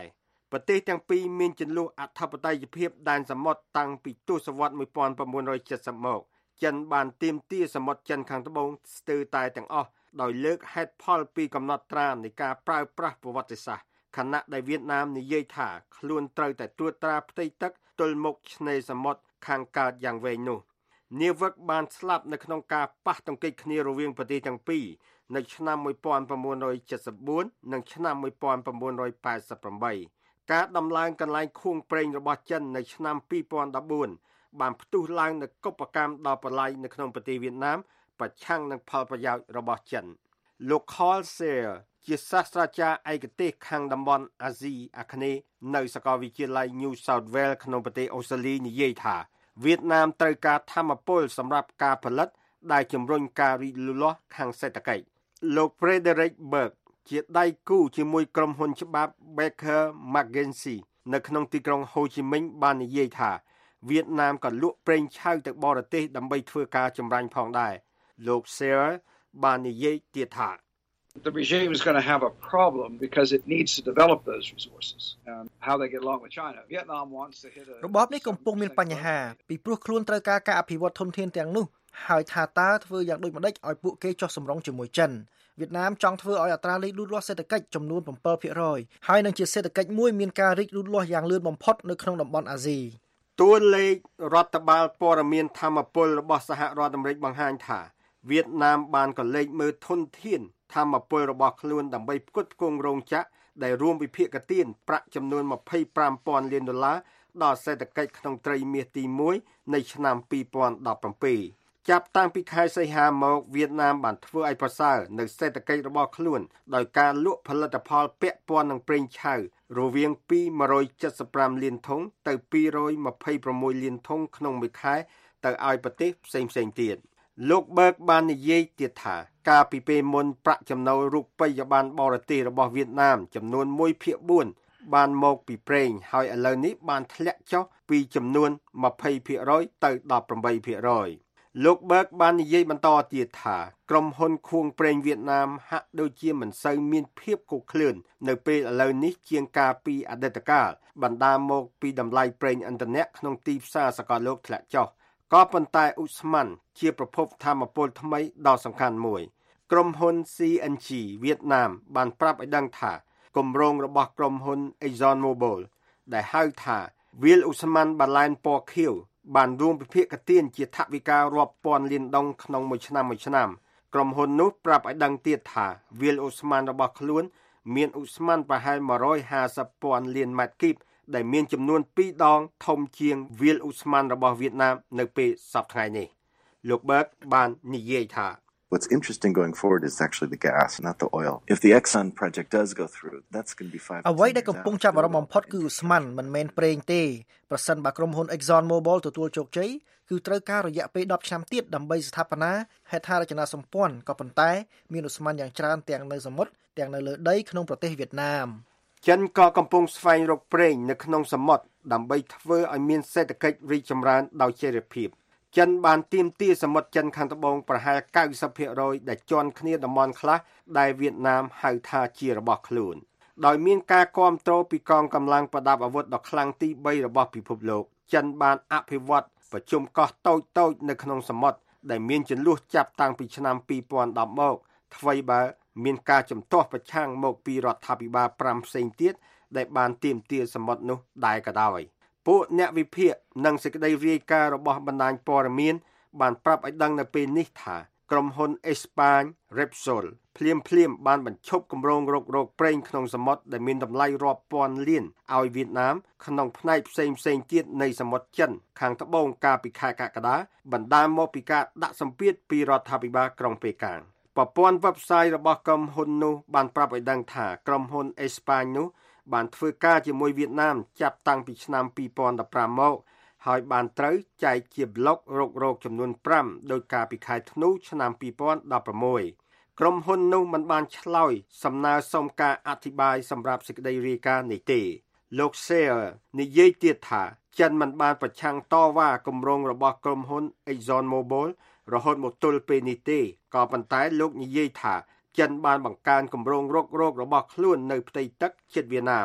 ប្រទេសទាំងពីរមានចន្លោះអធិបតេយ្យភាពដែនសមុទ្រតាំងពីទសវត្សរ៍nineteen seventyមកចិនបានទាមទារសមុទ្រចិនខាងត្បូងស្ទើរតែទាំងអស់ដោយលើកហេតុផលពីកំណត់ត្រានៃការប្រើប្រាស់ប្រវត្តិសាស្ត្រខណៈដែលវៀតណាមនិយាយថាខ្លួនត្រូវតែត្រួតត្រាផ្ទៃទឹកទល់មុខឆ្នេរសមុទ្រខាងកើតយ៉ាងវែងនោះនាវិកបានស្លាប់នៅក្នុងការប៉ះទង្គិចគ្នារវាងប្រទេសទាំងពីរនៅឆ្នាំnineteen seventy-fourនិងឆ្នាំnineteen eighty-eightការដំឡើងកន្លែងខួងប្រេងរបស់ចិននៅឆ្នាំtwo thousand fourteenបានផ្ទុះឡើងនូវកុបកម្មដល់បល្ល័យនៅក្នុងប្រទេសវៀតណាមប្រឆាំងនឹងផលប្រយោជន៍របស់ចិនលោក Carl Sayer ជាសាស្ត្រាចារ្យឯកទេសខាងតំបន់អាស៊ីអាគ្នេយ៍នៅសាកលវិទ្យាល័យ New South Wales ក្នុងប្រទេសអូស្ត្រាលីនិយាយថាវៀតណាមត្រូវការថាមពលសម្រាប់ការផលិតដែលជំរុញការរីកលូតលាស់ខាងសេដ្ឋកិច្ចលោក Frederick Berg ជាដៃគូជាមួយក្រុមហ៊ុនច្បាប់ Baker McKenzie នៅក្នុងទីក្រុងហូជីមិញបាននិយាយថាវៀតណាមក៏លក់ប្រេងឆៅទៅបរទេសដើម្បីធ្វើការចម្រាញ់ផងដែរលោក Sayer បាននិយាយទៀតថា The regime is going to have a problem because it needs to develop those resources and how they get along with China. Vietnam wants to hit a របបនេះកំពុងមានបញ្ហាពីព្រោះខ្លួនត្រូវការការអភិវឌ្ឍធនធានទាំងនោះហើយថាតើធ្វើយ៉ាងដូចម្តេចឲ្យពួកគេចុះសម្រុងជាមួយចិនវៀតណាមចង់ធ្វើឲ្យអត្រារីកលូតលាស់សេដ្ឋកិច្ចចំនួនseven percent ហើយនឹងជាសេដ្ឋកិច្ចមួយមានការរីកលូតលាស់យ៉ាងលឿនបំផុតនៅក្នុងតំបន់អាស៊ីតួលេខរដ្ឋបាលព័ត៌មានធម្មពលរបស់សហរដ្ឋអាមេរិកបង្ហាញថាវៀតណាមបានកលេចមើលធនធានធម្មពលរបស់ខ្លួនដើម្បីផ្គត់ផ្គង់រោងចក្រដែលរួមវិភាគទានប្រាក់ចំនួនtwenty-five thousandលានដុល្លារដល់សេដ្ឋកិច្ចក្នុងត្រីមាសទីoneនៃឆ្នាំtwo thousand seventeenចាប់តាំងពីខែសីហាមកវៀតណាមបានធ្វើឲ្យប្រសើរនៅសេដ្ឋកិច្ចរបស់ខ្លួនដោយការលក់ផលិតផលពាក់ព័ន្ធនឹងប្រេងឆៅរវាងពីone hundred seventy-fiveលានធុងទៅtwo hundred twenty-sixលានធុងក្នុងមួយខែទៅឲ្យប្រទេសផ្សេងៗទៀតលោក Berg បាននិយាយទៀតថាការពីពេលមុនប្រាក់ចំណូលរូបិយប័ណ្ណបរទេសរបស់វៀតណាមចំនួនoneភាគfourបានមកពីប្រេងហើយឥឡូវនេះបានធ្លាក់ចុះពីចំនួនtwenty percentទៅeighteen percentលោក Berg បាននិយាយបន្តទៀតថាក្រុមហ៊ុនខួងប្រេងវៀតណាមហាក់ដូចជាមិនសូវមានភាពគោកឃ្លឿននៅពេលឥឡូវនេះជាងកាលពីអតីតកាលបណ្ដាលមកពីតម្លៃប្រេងឥន្ធនៈក្នុងទីផ្សារសកលលោកធ្លាក់ចុះក៏ប៉ុន្តែឧស្ម័នជាប្រភពថាមពលថ្មីដ៏សំខាន់មួយក្រុមហ៊ុន C N G វៀតណាមបានប្រាប់ឲ្យដឹងថាគម្រោងរបស់ក្រុមហ៊ុន ExxonMobil ដែលហៅថាវាលឧស្ម័នបាឡែនពណ៌ខៀវបានរួមវិភាគទានជាថវិការាប់ពាន់លានដុល្លារក្នុងមួយឆ្នាំមួយឆ្នាំក្រុមហ៊ុននោះប្រាប់ឲ្យដឹងទៀតថាវាលឧស្ម័នរបស់ខ្លួនមានឧស្ម័នប្រហែលone hundred fifty thousandលានម៉ែត្រគីបដែលមានចំនួនtwoដងធំជាងវាលឧស្ម័នរបស់វៀតណាមនៅពេលសប្តាហ៍ថ្ងៃនេះលោក Berg បាននិយាយថា What's interesting going forward is actually the gas, not the oil. If the Exxon project does go through, that's going to be five. អ្វីដែលកំពុងចាប់អារម្មណ៍បំផុតគឺឧស្ម័នមិនមែនប្រេងទេប្រសិនបើក្រុមហ៊ុន ExxonMobil ទទួលជោគជ័យគឺត្រូវការរយៈពេលtenឆ្នាំទៀតដើម្បីស្ថាបនាហេដ្ឋារចនាសម្ព័ន្ធក៏ប៉ុន្តែមានឧស្ម័នយ៉ាងច្រើនទាំងនៅសមុទ្រទាំងនៅលើដីក្នុងប្រទេសវៀតណាមចិនក៏កំពុងស្វែងរកប្រេងនៅក្នុងសមុទ្រដើម្បីធ្វើឲ្យមានសេដ្ឋកិច្ចរីកចម្រើនដោយចីរភាពចិនបានទាមទារសមុទ្រចិនខាងត្បូងប្រហែលninety percentដែលជន់គ្នាតំបន់ខ្លះដែលវៀតណាមហៅថាជារបស់ខ្លួនដោយមានការគាំទ្រពីកងកម្លាំងប្រដាប់អាវុធដ៏ខ្លាំងទីthreeរបស់ពិភពលោកចិនបានអភិវឌ្ឍប្រជុំកោះតូចៗនៅក្នុងសមុទ្រដែលមានចន្លោះចាប់តាំងពីឆ្នាំtwo thousand tenមកថ្វីបើមានការជំទាស់ប្រឆាំងមកពីរដ្ឋាភិបាលfiveផ្សេងទៀតដែលបានទាមទារសមុទ្រនោះដែរក៏ដោយពួកអ្នកវិភាគនិងសេចក្តីរាយការណ៍របស់បណ្ដាញព័ត៌មានបានប្រាប់ឲ្យដឹងនៅពេលនេះថាក្រុមហ៊ុនអេស្ប៉ាញ Repsol ភ្លាមភ្លាមបានបញ្ឈប់គម្រោងរករកប្រេងក្នុងសមុទ្រដែលមានតម្លៃរាប់ពាន់លានឲ្យវៀតណាមក្នុងផ្នែកផ្សេងផ្សេងទៀតនៃសមុទ្រចិនខាងត្បូងកាលពីខែកក្កដាបណ្ដាលមកពីការដាក់សម្ពាធពីរដ្ឋាភិបាលក្រុងប៉េកាំងប្រព័ន្ធ website របស់ក្រុមហ៊ុននោះបានប្រាប់ឲ្យដឹងថាក្រុមហ៊ុនអេស្ប៉ាញនោះបានធ្វើការជាមួយវៀតណាមចាប់តាំងពីឆ្នាំtwo thousand fifteenមកហើយបានត្រូវចែកជាប្លុករករកចំនួនfiveដោយការពីខែធ្នូឆ្នាំtwo thousand sixteenក្រុមហ៊ុននោះមិនបានឆ្លើយសំណើសុំការអធិប្បាយសម្រាប់សេចក្តីរាយការណ៍នេះទេលោក Sayer និយាយទៀតថាចិនមិនបានប្រឆាំងតវ៉ាគម្រោងរបស់ក្រុមហ៊ុន ExxonMobil រហូតមកទល់ពេលនេះទេក៏ប៉ុន្តែលោកនិយាយថាចិនបានបង្កើនគម្រោងរករករបស់ខ្លួននៅផ្ទៃទឹកជិតវៀតណាម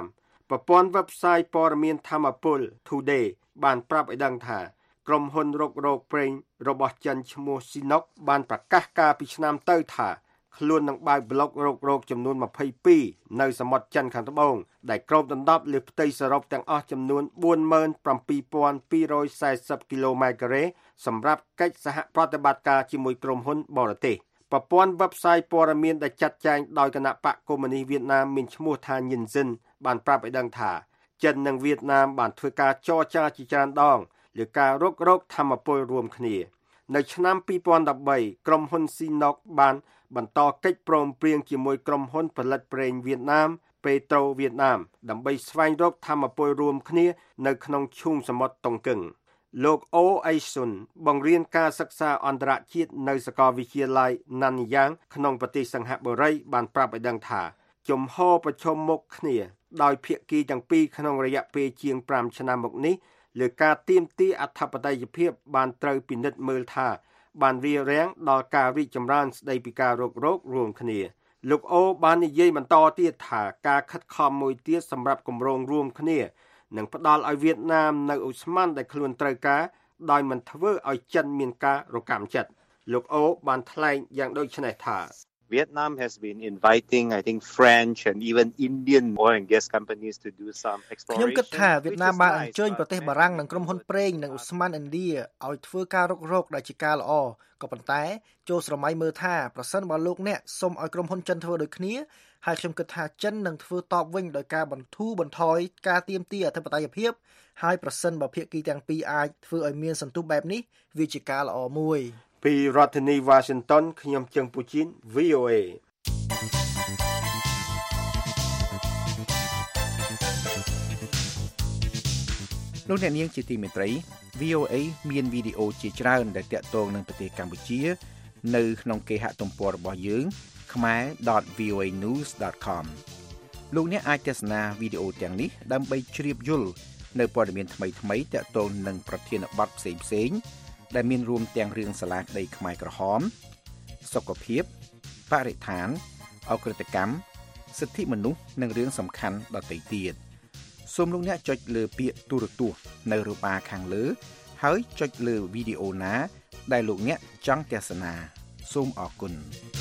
ប្រព័ន្ធ website ព័ត៌មានធម្មពល Today បានប្រាប់ឲ្យដឹងថាក្រុមហ៊ុនរករោគប្រេងរបស់ចិនឈ្មោះ Sinopec បានប្រកាសកាលពីឆ្នាំទៅថាខ្លួននឹងបើកប្លុករករោគចំនួនยี่สิบสองនៅសមុទ្រចិនខាងត្បូងដែលគ្របដណ្ដប់លើផ្ទៃសរុបទាំងអស់ចំនួនfour seven seven two four zeroគីឡូម៉ែត្រការ៉េសម្រាប់កិច្ចសហប្រតិបត្តិការជាមួយក្រុមហ៊ុនបរទេសប្រព័ន្ធ website ព័ត៌មានដែលចាត់ចែងដោយគណៈបកកុម្មុយនីសវៀតណាមមានឈ្មោះថា Yinzin បានប្រាប់ឲ្យដឹងថាចិននិងវៀតណាមបានធ្វើការចរចាជាច្រើនដងលើការរករោគធម្មពលរួមគ្នានៅឆ្នាំtwo thousand thirteenក្រុមហ៊ុន Sinopec បានបន្តកិច្ចព្រមព្រៀងជាមួយក្រុមហ៊ុនផលិតប្រេងវៀតណាម Petro Vietnam ដើម្បីស្វែងរកធម្មពលរួមគ្នានៅក្នុងឈូងសមុទ្រតុងកឹងលោក អូ អេស៊ុនបង្រៀនការសិក្សាអន្តរជាតិនៅសាកលវិទ្យាល័យ Nanyang ក្នុងប្រទេសសិង្ហបុរីបានប្រាប់ឲ្យដឹងថាជំហរប្រឈមមុខគ្នាដោយភាគីទាំងពីរក្នុងរយៈពេលជាងfiveឆ្នាំមកនេះលើការទាមទារអធិបតេយ្យភាពបានត្រូវពិនិត្យមើលថាបានរារាំងដល់ការរីកចម្រើនស្ដីពីការរករោគរួមគ្នាលោកអូបាននិយាយបន្តទៀតថាការខិតខំមួយទៀតសម្រាប់គម្រោងរួមគ្នានឹងផ្ដល់ឲ្យវៀតណាមនៅឧស្ម័នដែលខ្លួនត្រូវការដោយមិនធ្វើឲ្យចិនមានការរកម្មចិត្តលោកអូបានថ្លែងយ៉ាងដូចនេះថា Vietnam has been inviting, I think, French and even Indian oil and gas companies to do some exploration. ខ្ញុំគិតថាវៀតណាមបានអញ្ជើញប្រទេសបារាំងនិងក្រុមហ៊ុនប្រេងនិងឧស្ម័នឥណ្ឌាឲ្យធ្វើការរុករកដែលជាការល្អក៏ប៉ុន្តែចូលស្រមៃមើលថាប្រសិនបើលោកអ្នកសុំឲ្យក្រុមហ៊ុនចិនធ្វើដូចគ្នាហើយខ្ញុំគិតថាចិននឹងធ្វើតបវិញដោយការបន្ធូរបន្ថយការទាមទារអធិបតេយ្យភាពហើយប្រសិនបើភាគីទាំងពីរអាចធ្វើឲ្យមានសន្ទុះបែបនេះវាជាការល្អមួយពីរដ្ឋធានី Washington ខ្ញុំជើងពូជីន V O A លោកអ្នកនាងជាទីមេត្រី V O A មានវីដេអូជាច្រើនដែលទាក់ទងនឹងប្រទេសកម្ពុជានៅក្នុងគេហទំព័ររបស់យើង khmer dot v o a news dot com លោកអ្នកអាចទស្សនាវីដេអូទាំងនេះដើម្បីជ្រាបយល់នៅព័ត៌មានថ្មីៗទាក់ទងនឹងប្រធានបទផ្សេងៗដែលមានរួមទាំងរឿងសាលាក្តីខ្មែរក្រហមសុខភាពបរិស្ថានអក្រិតកម្មសិទ្ធិមនុស្សនិងរឿងសំខាន់ដទៃទៀតសូមលោកអ្នកចុចលើពាក្យទូរទស្សន៍នៅរូបបាខាងលើហើយចុចលើវីដេអូណាដែលលោកអ្នកចង់ទស្សនាសូមអរគុណ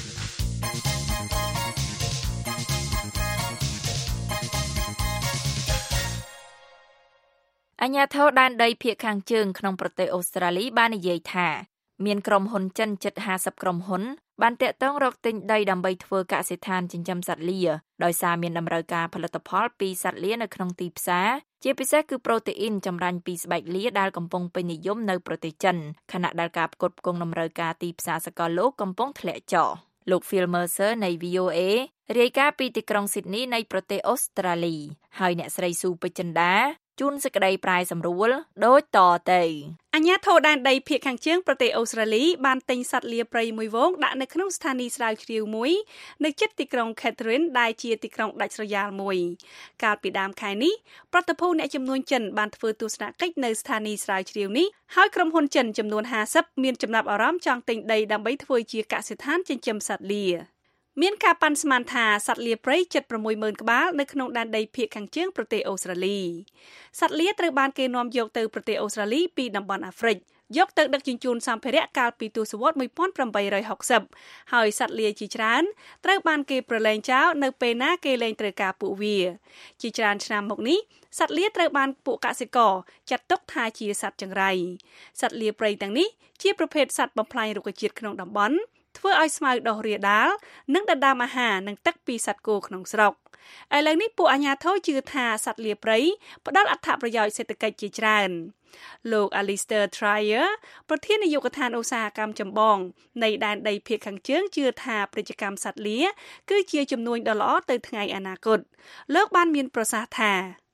អាជ្ញាធរដែនដីភាគខាងជើងក្នុងប្រទេសអូស្ត្រាលីបាននិយាយថាមានក្រុមហ៊ុនចិនជិតfiftyក្រុមហ៊ុនបានតាក់ទងរកទិញដីដើម្បីធ្វើកសិដ្ឋានចិញ្ចឹមសត្វលាដោយសារមានតម្រូវការផលិតផលពីសត្វលានៅក្នុងទីផ្សារជាពិសេសគឺប្រូតេអ៊ីនចម្រាញ់ពីស្បែកលាដែលកំពុងពេញនិយមនៅប្រទេសចិនខណៈដែលការផ្គត់ផ្គង់តម្រូវការទីផ្សារសកលលោកកំពុងធ្លាក់ចុះលោក Phil Mercer នៃ V O A រាយការណ៍ពីទីក្រុង Sydney នៃប្រទេសអូស្ត្រាលីហើយអ្នកស្រីស៊ូពេជ្រចិន្តាជួនសេចក្តីប្រែសម្រួលដូចតទៅអាជ្ញាធរដែនដីភាគខាងជើងប្រទេសអូស្ត្រាលីបានទិញសត្វលាព្រៃមួយហ្វូងដាក់នៅក្នុងស្ថានីយ៍ស្រាវជ្រាវមួយនៅជិតទីក្រុង Catherine ដែលជាទីក្រុងដាច់ស្រយាលមួយកាលពីដើមខែនេះប្រតិភូអ្នកជំនួញចិនបានធ្វើទស្សនកិច្ចនៅស្ថានីយ៍ស្រាវជ្រាវនេះហើយក្រុមហ៊ុនចិនចំនួនfiftyមានចំណាប់អារម្មណ៍ចង់ទិញដីដើម្បីធ្វើជាកសិដ្ឋានចិញ្ចឹមសត្វលាមានការប៉ាន់ស្មានថាសត្វលាព្រៃជិតsix thousandក្បាលនៅក្នុងដែនដីភាគខាងជើងប្រទេសអូស្ត្រាលីសត្វលាត្រូវបានគេនាំយកទៅប្រទេសអូស្ត្រាលីពីតំបន់អាហ្វ្រិកយកទៅដឹកជញ្ជូនសម្ភារៈកាលពីទសវត្សរ៍eighteen sixtyហើយសត្វលាជាច្រើនត្រូវបានគេប្រឡែងចោលនៅពេលណាគេលែងត្រូវការពួកវាជាច្រើនឆ្នាំមកនេះសត្វលាត្រូវបានពួកកសិករចាត់ទុកថាជាសត្វចង្រៃសត្វលាព្រៃទាំងនេះជាប្រភេទសត្វបំផ្លាញរុក្ខជាតិក្នុងតំបន់ធ្វើឲ្យស្មៅដុះរាលដាលនិងដណ្ដើមអាហារនិងទឹកពីសត្វគោក្នុងស្រុកឥឡូវនេះពួកអាជ្ញាធរជឿថាសត្វលាព្រៃផ្ដល់អត្ថប្រយោជន៍សេដ្ឋកិច្ចជាច្រើនលោក Alistair Trier ប្រធាននាយកដ្ឋានឧស្សាហកម្មចម្បងនៃដែនដីភាគខាងជើងជឿថាពាណិជ្ជកម្មសត្វលាគឺជាជំនួយដ៏ល្អទៅថ្ងៃអនាគតលោកបានមានប្រសាសន៍ថា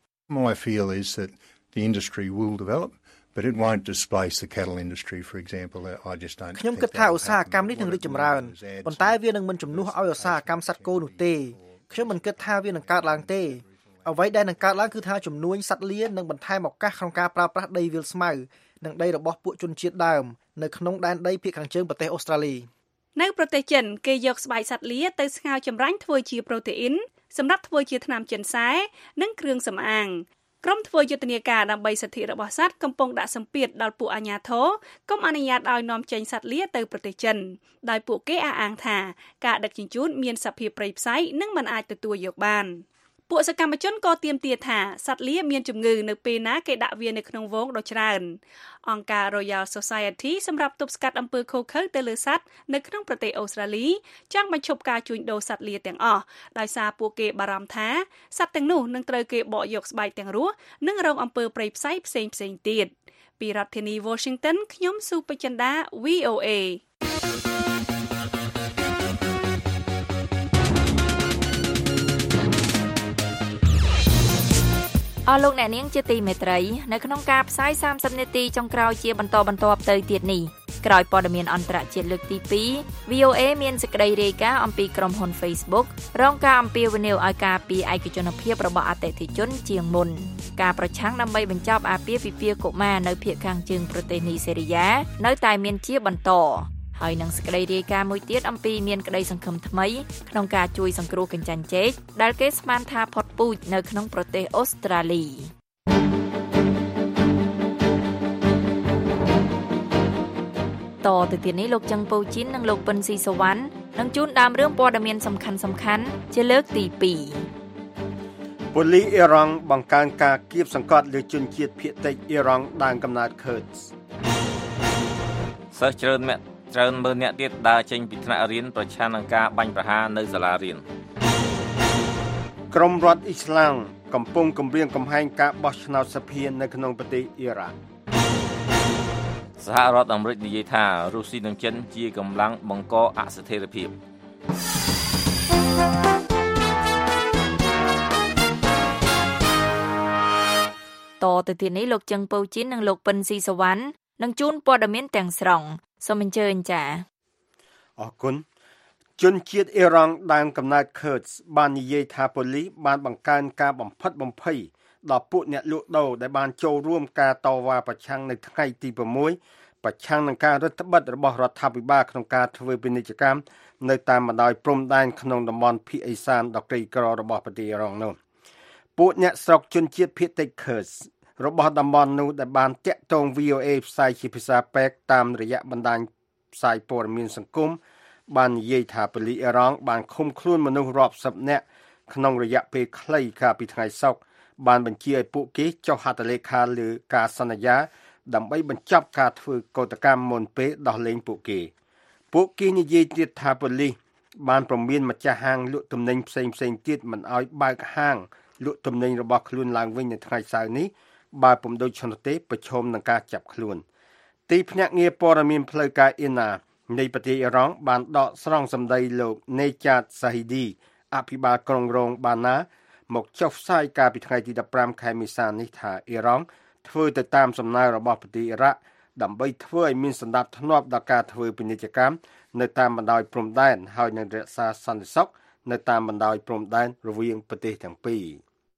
My feel is that the industry will develop but it won't displace the cattle industry for example I just don't ខ្ញុំគិតថាឧស្សាហកម្មនេះនឹងរីកចម្រើនប៉ុន្តែវានឹងមិនជំនួសឲ្យឧស្សាហកម្មសត្វគោនោះទេខ្ញុំមិនគិតថាវានឹងកើតឡើងទេអ្វីដែលនឹងកើតឡើងគឺថាចំនួនសត្វលានឹងបន្ថែមឱកាសក្នុងការប្រើប្រាស់ដីវាលស្មៅនិងដីរបស់ពួកជនជាតិដើមនៅក្នុងដែនដីភាគខាងជើងប្រទេសអូស្ត្រាលីនៅប្រទេសចិនគេយកស្បែកសត្វលាទៅស្ងោរចម្រាញ់ធ្វើជាប្រូតេអ៊ីនសម្រាប់ធ្វើជាថ្នាំចិនសែនិងគ្រឿងសម្អាងក្រុមធ្វើយុទ្ធនាការដើម្បីសិទ្ធិរបស់សត្វកំពុងដាក់សម្ពាធដល់ពួកអាជ្ញាធរកុំអនុញ្ញាតឲ្យនាំចេញសត្វលាទៅប្រទេសចិនដោយពួកគេអះអាងថាការដឹកជញ្ជូនមានសភាពព្រៃផ្សៃនិងមិនអាចទទួលយកបានពួកសកម្មជនក៏ទាមទារថាសត្វលាមានជំងឺនៅពេលណាគេដាក់វានៅក្នុងហ្វូងដ៏ច្រើនអង្គការ Royal Society សម្រាប់ទប់ស្កាត់អំពើឃោរឃៅទៅលើសត្វនៅក្នុងប្រទេសអូស្ត្រាលីចង់បញ្ឈប់ការជួញដូរសត្វលាទាំងអស់ដោយសារពួកគេបារម្ភថាសត្វទាំងនោះនឹងត្រូវគេបកយកស្បែកទាំងរស់និងរងអំពើព្រៃផ្សៃផ្សេងៗទៀតពីរដ្ឋធានី Washington ខ្ញុំស៊ូពេជ្រចិន្តា វី អូ เอអស់លោកអ្នកនាងជាទីមេត្រីនៅក្នុងការផ្សាយសាមសិបនាទីចុងក្រោយជាបន្តបន្ទាប់ទៅទៀតនេះក្រោយព័ត៌មានអន្តរជាតិលើកទីពីរ វី អូ เอ មានសេចក្តីរាយការណ៍អំពីក្រុមហ៊ុន Facebook រងការអំពាវនាវឲ្យការពារឯកជនភាពរបស់អតិថិជនជាងមុនការប្រឆាំងដើម្បីបញ្ចប់អាពាហ៍ពិពាហ៍កុមារនៅភាគខាងជើងប្រទេសនីសេរីយ៉ានៅតែមានជាបន្តហើយនឹងសេចក្តីរាយការណ៍មួយទៀតអំពីមានក្តីសង្ឃឹមថ្មីក្នុងការជួយសង្គ្រោះកញ្ចាញ់ចេកដែលគេស្មានថាផុតពូជនៅក្នុងប្រទេសអូស្ត្រាលីតទៅទៀតនេះលោកចឹងពូជីននិងលោកពិនស៊ីសវណ្ណនឹងជូនដើមរឿងព័ត៌មានសំខាន់សំខាន់ជាលើកទីពីរប៉ូលីសអ៊ីរ៉ង់បង្កើនការគៀបសង្កត់លើជនជាតិភាគតិចអ៊ីរ៉ង់ដើមកំណើត Kurds សិស្សច្រើនអ្នកច្រើនមើលអ្នកទៀតដើរចេញពីថ្នាក់រៀនប្រឆាំងនឹងការបាញ់ប្រហារនៅសាលារៀនក្រុមរដ្ឋអ៊ីស្លាមកំពុងគម្រាមកំហែងការបោះឆ្នោតសភានៅក្នុងប្រទេសអ៊ីរ៉ាក់សហរដ្ឋអាមេរិកនិយាយថារុស្ស៊ីនិងចិនជាកម្លាំងបង្កអស្ថិរភាពតទៅទៀតនេះលោកចឹងពូជីននិងលោកពិនស៊ីសវណ្ណនឹងជូនព័ត៌មានទាំងស្រុងសូមអញ្ជើញចា៎អរគុណជនជាតិអ៊ីរ៉ង់ដើមកំណើត Kurds បាននិយាយថាប៉ូលីសបានបង្កើនការបំផិតបំភ័យដល់ពួកអ្នកលក់ដូរដែលបានចូលរួមការតវ៉ាប្រឆាំងនៅថ្ងៃទី៦ប្រឆាំងនឹងការរដ្ឋបិទរបស់រដ្ឋាភិបាលក្នុងការធ្វើពាណិជ្ជកម្មនៅតាមបណ្ដោយព្រំដែនក្នុងតំបន់ភាគឦសានដ៏ក្រីក្ររបស់ប្រទេសអ៊ីរ៉ង់នោះពួកអ្នកស្រុកជនជាតិភាគតិច Kurdsរបស់តំបន់នោះដែលបានតាក់ទង វី អូ เอ ផ្សាយជាភាសាប៉ែកតាមរយៈបណ្ដាញផ្សាយព័ត៌មានសង្គមបាននិយាយថាប៉ូលីសអ៊ីរ៉ង់បានឃុំខ្លួនមនុស្សរាប់សិបនាក់ក្នុងរយៈពេលខ្លីកាលពីថ្ងៃសុក្របានបញ្ជាឲ្យពួកគេចុះហត្ថលេខាលើការសន្យាដើម្បីបញ្ចប់ការធ្វើកោតកម្មមុនពេលដោះលែងពួកគេពួកគេនិយាយទៀតថាប៉ូលីសបានព្រមានម្ចាស់ហាងលក់ទំនិញផ្សេងផ្សេងទៀតមិនឲ្យបើកហាងលក់ទំនិញរបស់ខ្លួនឡើងវិញនៅថ្ងៃសៅរ៍នេះបើពុំដូច្នោះទេប្រឈមនឹងការចាប់ខ្លួនទីភ្នាក់ងារព័ត៌មានផ្លូវការអ៊ីណានៃប្រទេសអ៊ីរ៉ង់បានដកស្រង់សម្ដីលោកនេចាតសាហ៊ីឌីអភិបាលក្រុងរ៉ូងបាណាមកចុះផ្សាយកាលពីថ្ងៃទីដប់ប្រាំខែមេសានេះថាអ៊ីរ៉ង់ធ្វើទៅតាមសំណើរបស់ប្រទេសអ៊ីរ៉ាក់ដើម្បីធ្វើឲ្យមានសណ្ដាប់ធ្នាប់ដល់ការធ្វើពាណិជ្ជកម្មនៅតាមបណ្ដោយព្រំដែនហើយនឹងរក្សាសន្តិសុខនៅតាមបណ្ដោយព្រំដែនរវាងប្រទេសទាំងពីរ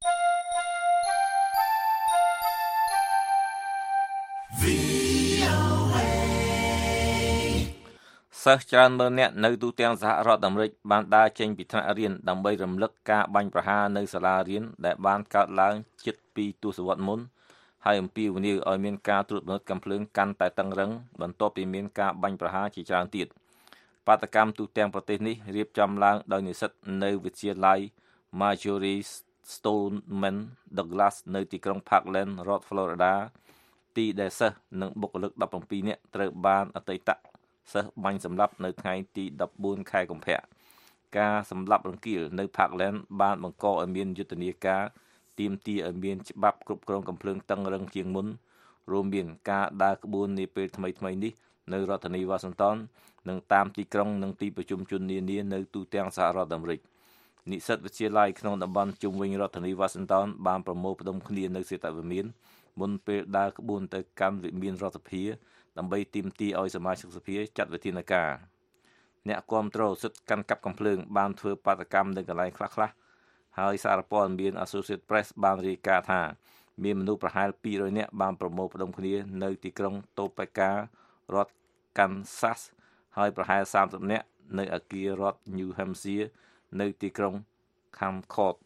សិស្សច្រើនម៉ឺននាក់នៅទូទាំងសហរដ្ឋអាមេរិកបានដើរចេញពីថ្នាក់រៀនដើម្បីរំលឹកការបាញ់ប្រហារនៅសាលារៀនដែលបានកើតឡើងជិតពីទសវត្សរ៍មុនហើយអំពាវនាវឲ្យមានការត្រួតពិនិត្យកាំភ្លើងកាន់តែតឹងរ៉ឹងបន្ទាប់ពីមានការបាញ់ប្រហារជាច្រើនទៀតបាតកម្មទូទាំងប្រទេសនេះរៀបចំឡើងដោយនិស្សិតនៅវិទ្យាល័យ Marjory Stoneman Douglas នៅទីក្រុង Parkland រដ្ឋ Florida ទីដែលសិស្សនិងបុគ្គលិកដប់ប្រាំពីរនាក់ត្រូវបានអតីតសិស្សបាញ់សម្លាប់នៅថ្ងៃទីដប់បួនខែកុម្ភៈការសម្លាប់រង្គាលនៅ Parkland បានបង្កឲ្យមានយុទ្ធនាការទាមទារឲ្យមានច្បាប់គ្រប់គ្រងកាំភ្លើងតឹងរ៉ឹងជាងមុនរួមមានការដើរក្បួននាពេលថ្មីៗនេះនៅរដ្ឋធានី Washington និងតាមទីក្រុងនិងទីប្រជុំជននានានៅទូទាំងសហរដ្ឋអាមេរិកនិស្សិតវិទ្យាល័យក្នុងតំបន់ជុំវិញរដ្ឋធានី Washington បានប្រមូលផ្ដុំគ្នានៅសេតវិមានមុនពេលដើរក្បួនទៅកាន់វិមានរដ្ឋសភាដើម្បីទាមទារឲ្យសមាជិកសភាចាត់វិធានការអ្នកគាំទ្រសិទ្ធិកាន់កាប់កាំភ្លើងបានធ្វើបាតកម្មនៅកន្លែងខ្លះៗហើយសារព័ត៌មាន Associated Press បានរាយការណ៍ថាមានមនុស្សប្រហែលពីររយនាក់បានប្រមូលផ្ដុំគ្នានៅទីក្រុង Topeka រដ្ឋ Kansas ហើយប្រហែលសាមសិបនាក់នៅអគាររដ្ឋ New Hampshire នៅទីក្រុងខាំខប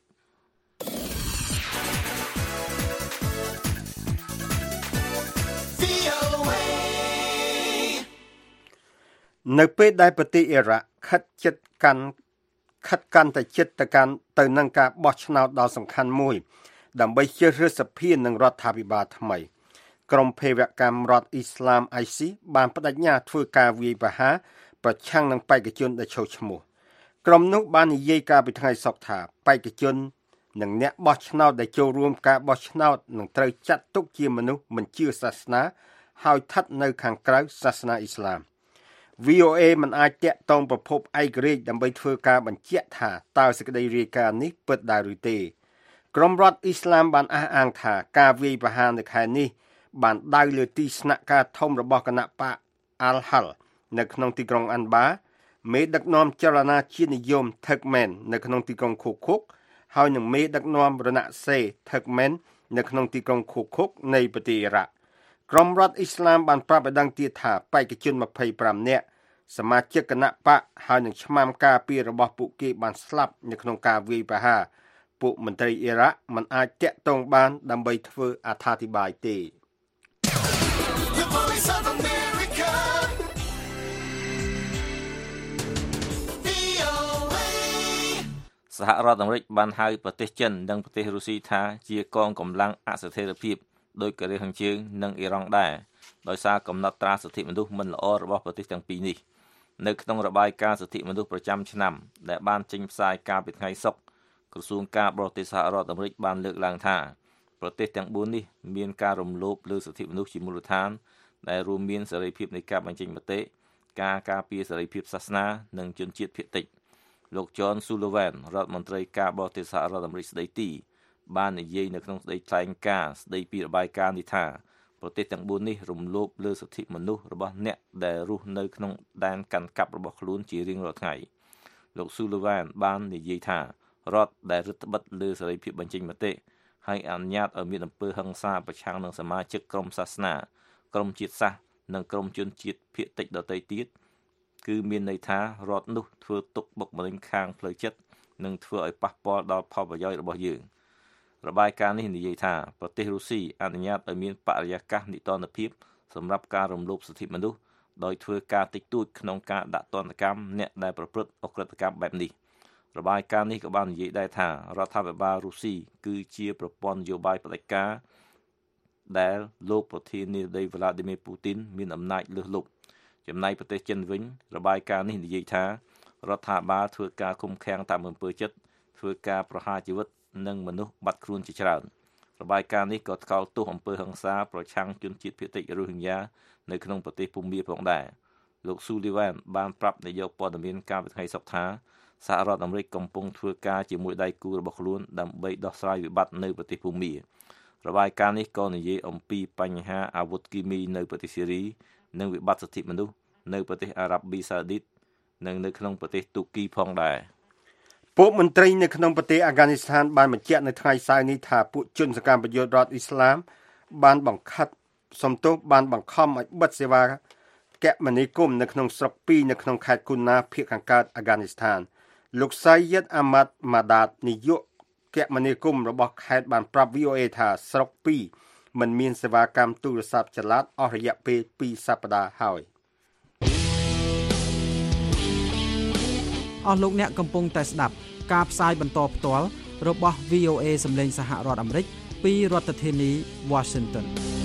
នៅពេលដែលប្រទេសអ៊ីរ៉ាក់ខិតជិតកាន់ខិតកាន់តែជិតទៅកាន់ទៅនឹងការបោះឆ្នោតដ៏សំខាន់មួយដើម្បីជ្រើសរើសសភានិងរដ្ឋាភិបាលថ្មីក្រមភេរវកម្មរដ្ឋអ៊ីស្លាម ไอ ซี បានបដិញ្ញាធ្វើការវាយប្រហារប្រឆាំងនឹងបេក្ខជនដែលឈោះឈ្មោះក្រុមនោះបាននិយាយកាលពីថ្ងៃសុក្រថាបេក្ខជននិងអ្នកបោះឆ្នោតដែលចូលរួមការបោះឆ្នោតនឹងត្រូវចាត់ទុកជាមនុស្សមិនជឿសាសនាហើយស្ថិតនៅខាងក្រៅសាសនាអ៊ីស្លាម វី អូ เอ មិនអាចតាក់ទងប្រភពឯករាជ្យដើម្បីធ្វើការបញ្ជាក់ថាតើសេចក្តីរាយការណ៍នេះពិតដែរឬទេក្រមរដ្ឋអ៊ីស្លាមបានអះអាងថាការវាយប្រហារនៅខែនេះបានដៅលើទីស្នាក់ការធំរបស់គណៈបក Al-Hal នៅក្នុងទីក្រុងអាន់បាមេដឹកនាំចលនាជាតិនិយម Turkmen នៅក្នុងទីក្រុង Kirkuk ហើយនិងមេដឹកនាំរណសេរ Turkmen នៅក្នុងទីក្រុង Kirkuk នៃប្រទេសអ៊ីរ៉ាក់ក្រមរដ្ឋអ៊ីស្លាមបានប្រាប់ឲ្យដឹងទៀតថាបេក្ខជនម្ភៃប្រាំនាក់សមាជិកគណៈបកហើយនឹងឆ្មាំការពាររបស់ពួកគេបានស្លាប់នៅក្នុងការវាយប្រហារពួកមន្ត្រីអ៊ីរ៉ាក់មិនអាចតាក់ទងបានដើម្បីធ្វើអត្ថាធិប្បាយទេ The Voice of America វី អូ เอសហរដ្ឋអាមេរិកបានហៅប្រទេសចិននិងប្រទេសរុស្ស៊ីថាជាកងកម្លាំងអស្ថិរភាពដោយកូរ៉េខាងជើងនិងអ៊ីរ៉ង់ដែរដោយសារកំណត់ត្រាសិទ្ធិមនុស្សមិនល្អរបស់ប្រទេសទាំងពីរនេះនៅក្នុងរបាយការណ៍សិទ្ធិមនុស្សប្រចាំឆ្នាំដែលបានចេញផ្សាយកាលពីថ្ងៃសុក្រក្រសួងការបរទេសសហរដ្ឋអាមេរិកបានលើកឡើងថាប្រទេសទាំងបួននេះមានការរំលោភលើសិទ្ធិមនុស្សជាមូលដ្ឋានដែលរួមមានសេរីភាពនៃការបញ្ចេញមតិការការពារសេរីភាពសាសនានិងជនជាតិភាគតិចលោក John Sullivan រដ្ឋមន្ត្រីការបរទេសសហរដ្ឋអាមេរិកស្ដីទីបាននិយាយនៅក្នុងស្ដីថ្លែងការណ៍ស្ដីពីរបាយការណ៍នេះថាប្រទេសទាំងបួននេះរំលោភលើសិទ្ធិមនុស្សរបស់អ្នកដែលរស់នៅក្នុងដែនកាន់កាប់របស់ខ្លួនជារៀងរាល់ថ្ងៃលោក Sullivan បាននិយាយថារដ្ឋដែលរឹតបន្តឹងលើសេរីភាពបញ្ចេញមតិហើយអនុញ្ញាតឲ្យមានអំពើហិង្សាប្រឆាំងនឹងសមាជិកក្រុមសាសនាក្រុមជាតិសាសន៍និងក្រុមជនជាតិភាគតិចដទៃទៀតគឺមានន័យថារដ្ឋនោះធ្វើទុកបុកម្នេញខាងផ្លូវចិត្តនិងធ្វើឲ្យប៉ះពាល់ដល់ផលប្រយោជន៍របស់យើងរបាយការណ៍នេះនិយាយថាប្រទេសរុស្ស៊ីអនុញ្ញាតឲ្យមានបរិយាកាសនីតិរដ្ឋភាពសម្រាប់ការរំលោភសិទ្ធិមនុស្សដោយធ្វើការតិចតួចក្នុងការដាក់ទណ្ឌកម្មអ្នកដែលប្រព្រឹត្តអក្រិតកម្មបែបនេះរបាយការណ៍នេះក៏បាននិយាយដែរថារដ្ឋាភិបាលរុស្ស៊ីគឺជាប្រព័ន្ធនយោបាយផ្ដាច់ការដែលលោកប្រធានាធិបតី Vladimir Putin មានអំណាចលើសលប់ចំណែកប្រទេសចិនវិញរបាយការណ៍នេះនិយាយថារដ្ឋាភិបាលធ្វើការឃុំឃាំងតាមអំពើចិត្តធ្វើការប្រហារជីវិតនិងមនុស្សបាត់ខ្លួនជាច្រើនរបាយការណ៍នេះក៏ថ្កោលទោសអំពើហិង្សាប្រឆាំងជនជាតិភាគតិចរ៉ូហិញ៉ានៅក្នុងប្រទេសភូមាផងដែរលោក Sullivan បានប្រាប់នាយកព័ត៌មានកាលពីថ្ងៃសុក្រថាសហរដ្ឋអាមេរិកកំពុងធ្វើការជាមួយដៃគូរបស់ខ្លួនដើម្បីដោះស្រាយវិបត្តិនៅប្រទេសភូមារបាយការណ៍នេះក៏និយាយអំពីបញ្ហាអាវុធគីមីនៅប្រទេសស៊េរីនិងវិបត្តិសិទ្ធិមនុស្សនៅប្រទេសអារ៉ាប៊ីសាអូឌីតនិងនៅក្នុងប្រទេសទូគីផងដែរពួកមន្ត្រីនៅក្នុងប្រទេសអាហ្គានីស្ថានបានបញ្ជាក់នៅថ្ងៃសៅរ៍នេះថាពួកជនសកម្មប្រយុទ្ធរដ្ឋអ៊ីស្លាមបានបង្ខិតសំទោសបានបង្ខំឲ្យបិទសេវាគមនាគមន៍នៅក្នុងស្រុកពីរនៅក្នុងខេត្តគូណាភាគខាងកើតអាហ្គានីស្ថានលោកសៃយិតអាម៉ាត់ម៉ាដាតនាយកគមនាគមន៍របស់ខេត្តបានប្រាប់ វី អូ เอ ថាស្រុកពីរមិនមានសេវាកម្មទូរស័ព្ទចល័តអស់រយៈពេលពីរសប្តាហ៍ហើយអស់លោកអ្នកកំពុងតែស្ដាប់ការផ្សាយបន្តផ្ទាល់របស់ វី អូ เอ សម្លេងសហរដ្ឋអាមេរិកពីរដ្ឋធានី Washington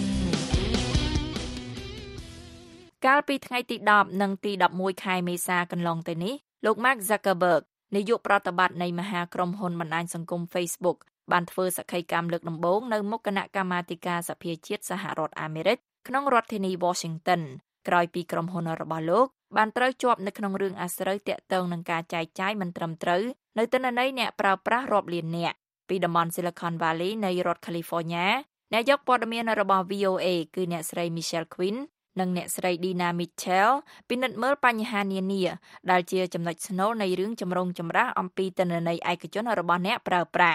កាលពីថ្ងៃទីដប់និងទីដប់មួយខែមេសាកន្លងទៅនេះលោក Mark Zuckerberg នាយកប្រតិបត្តិនៃមហាក្រុមហ៊ុនបណ្ដាញសង្គម Facebook បានធ្វើសក្ខីកម្មលើកដំបូងនៅមុខគណៈកម្មាធិការសភាជាតិសហរដ្ឋអាមេរិកក្នុងរដ្ឋធានី Washington ក្រោយពីក្រុមហ៊ុនរបស់លោកបានត្រូវជាប់នៅក្នុងរឿងអាស្រូវទាក់ទងនឹងការចែកចាយមិនត្រឹមត្រូវនៅទិន្នន័យអ្នកប្រើប្រាស់រាប់លាននាក់ពីតំបន់ Silicon Valley នៃរដ្ឋ California អ្នកយកព័ត៌មានរបស់ វី អូ เอ គឺអ្នកស្រី Michelle Quinn និងអ្នកស្រី Dina Mitchell ពិនិត្យមើលបញ្ហានានាដែលជាចំណុចស្នូលនៃរឿងចម្រូងចម្រាសអំពីទិន្នន័យឯកជនរបស់អ្នកប្រើប្រាស់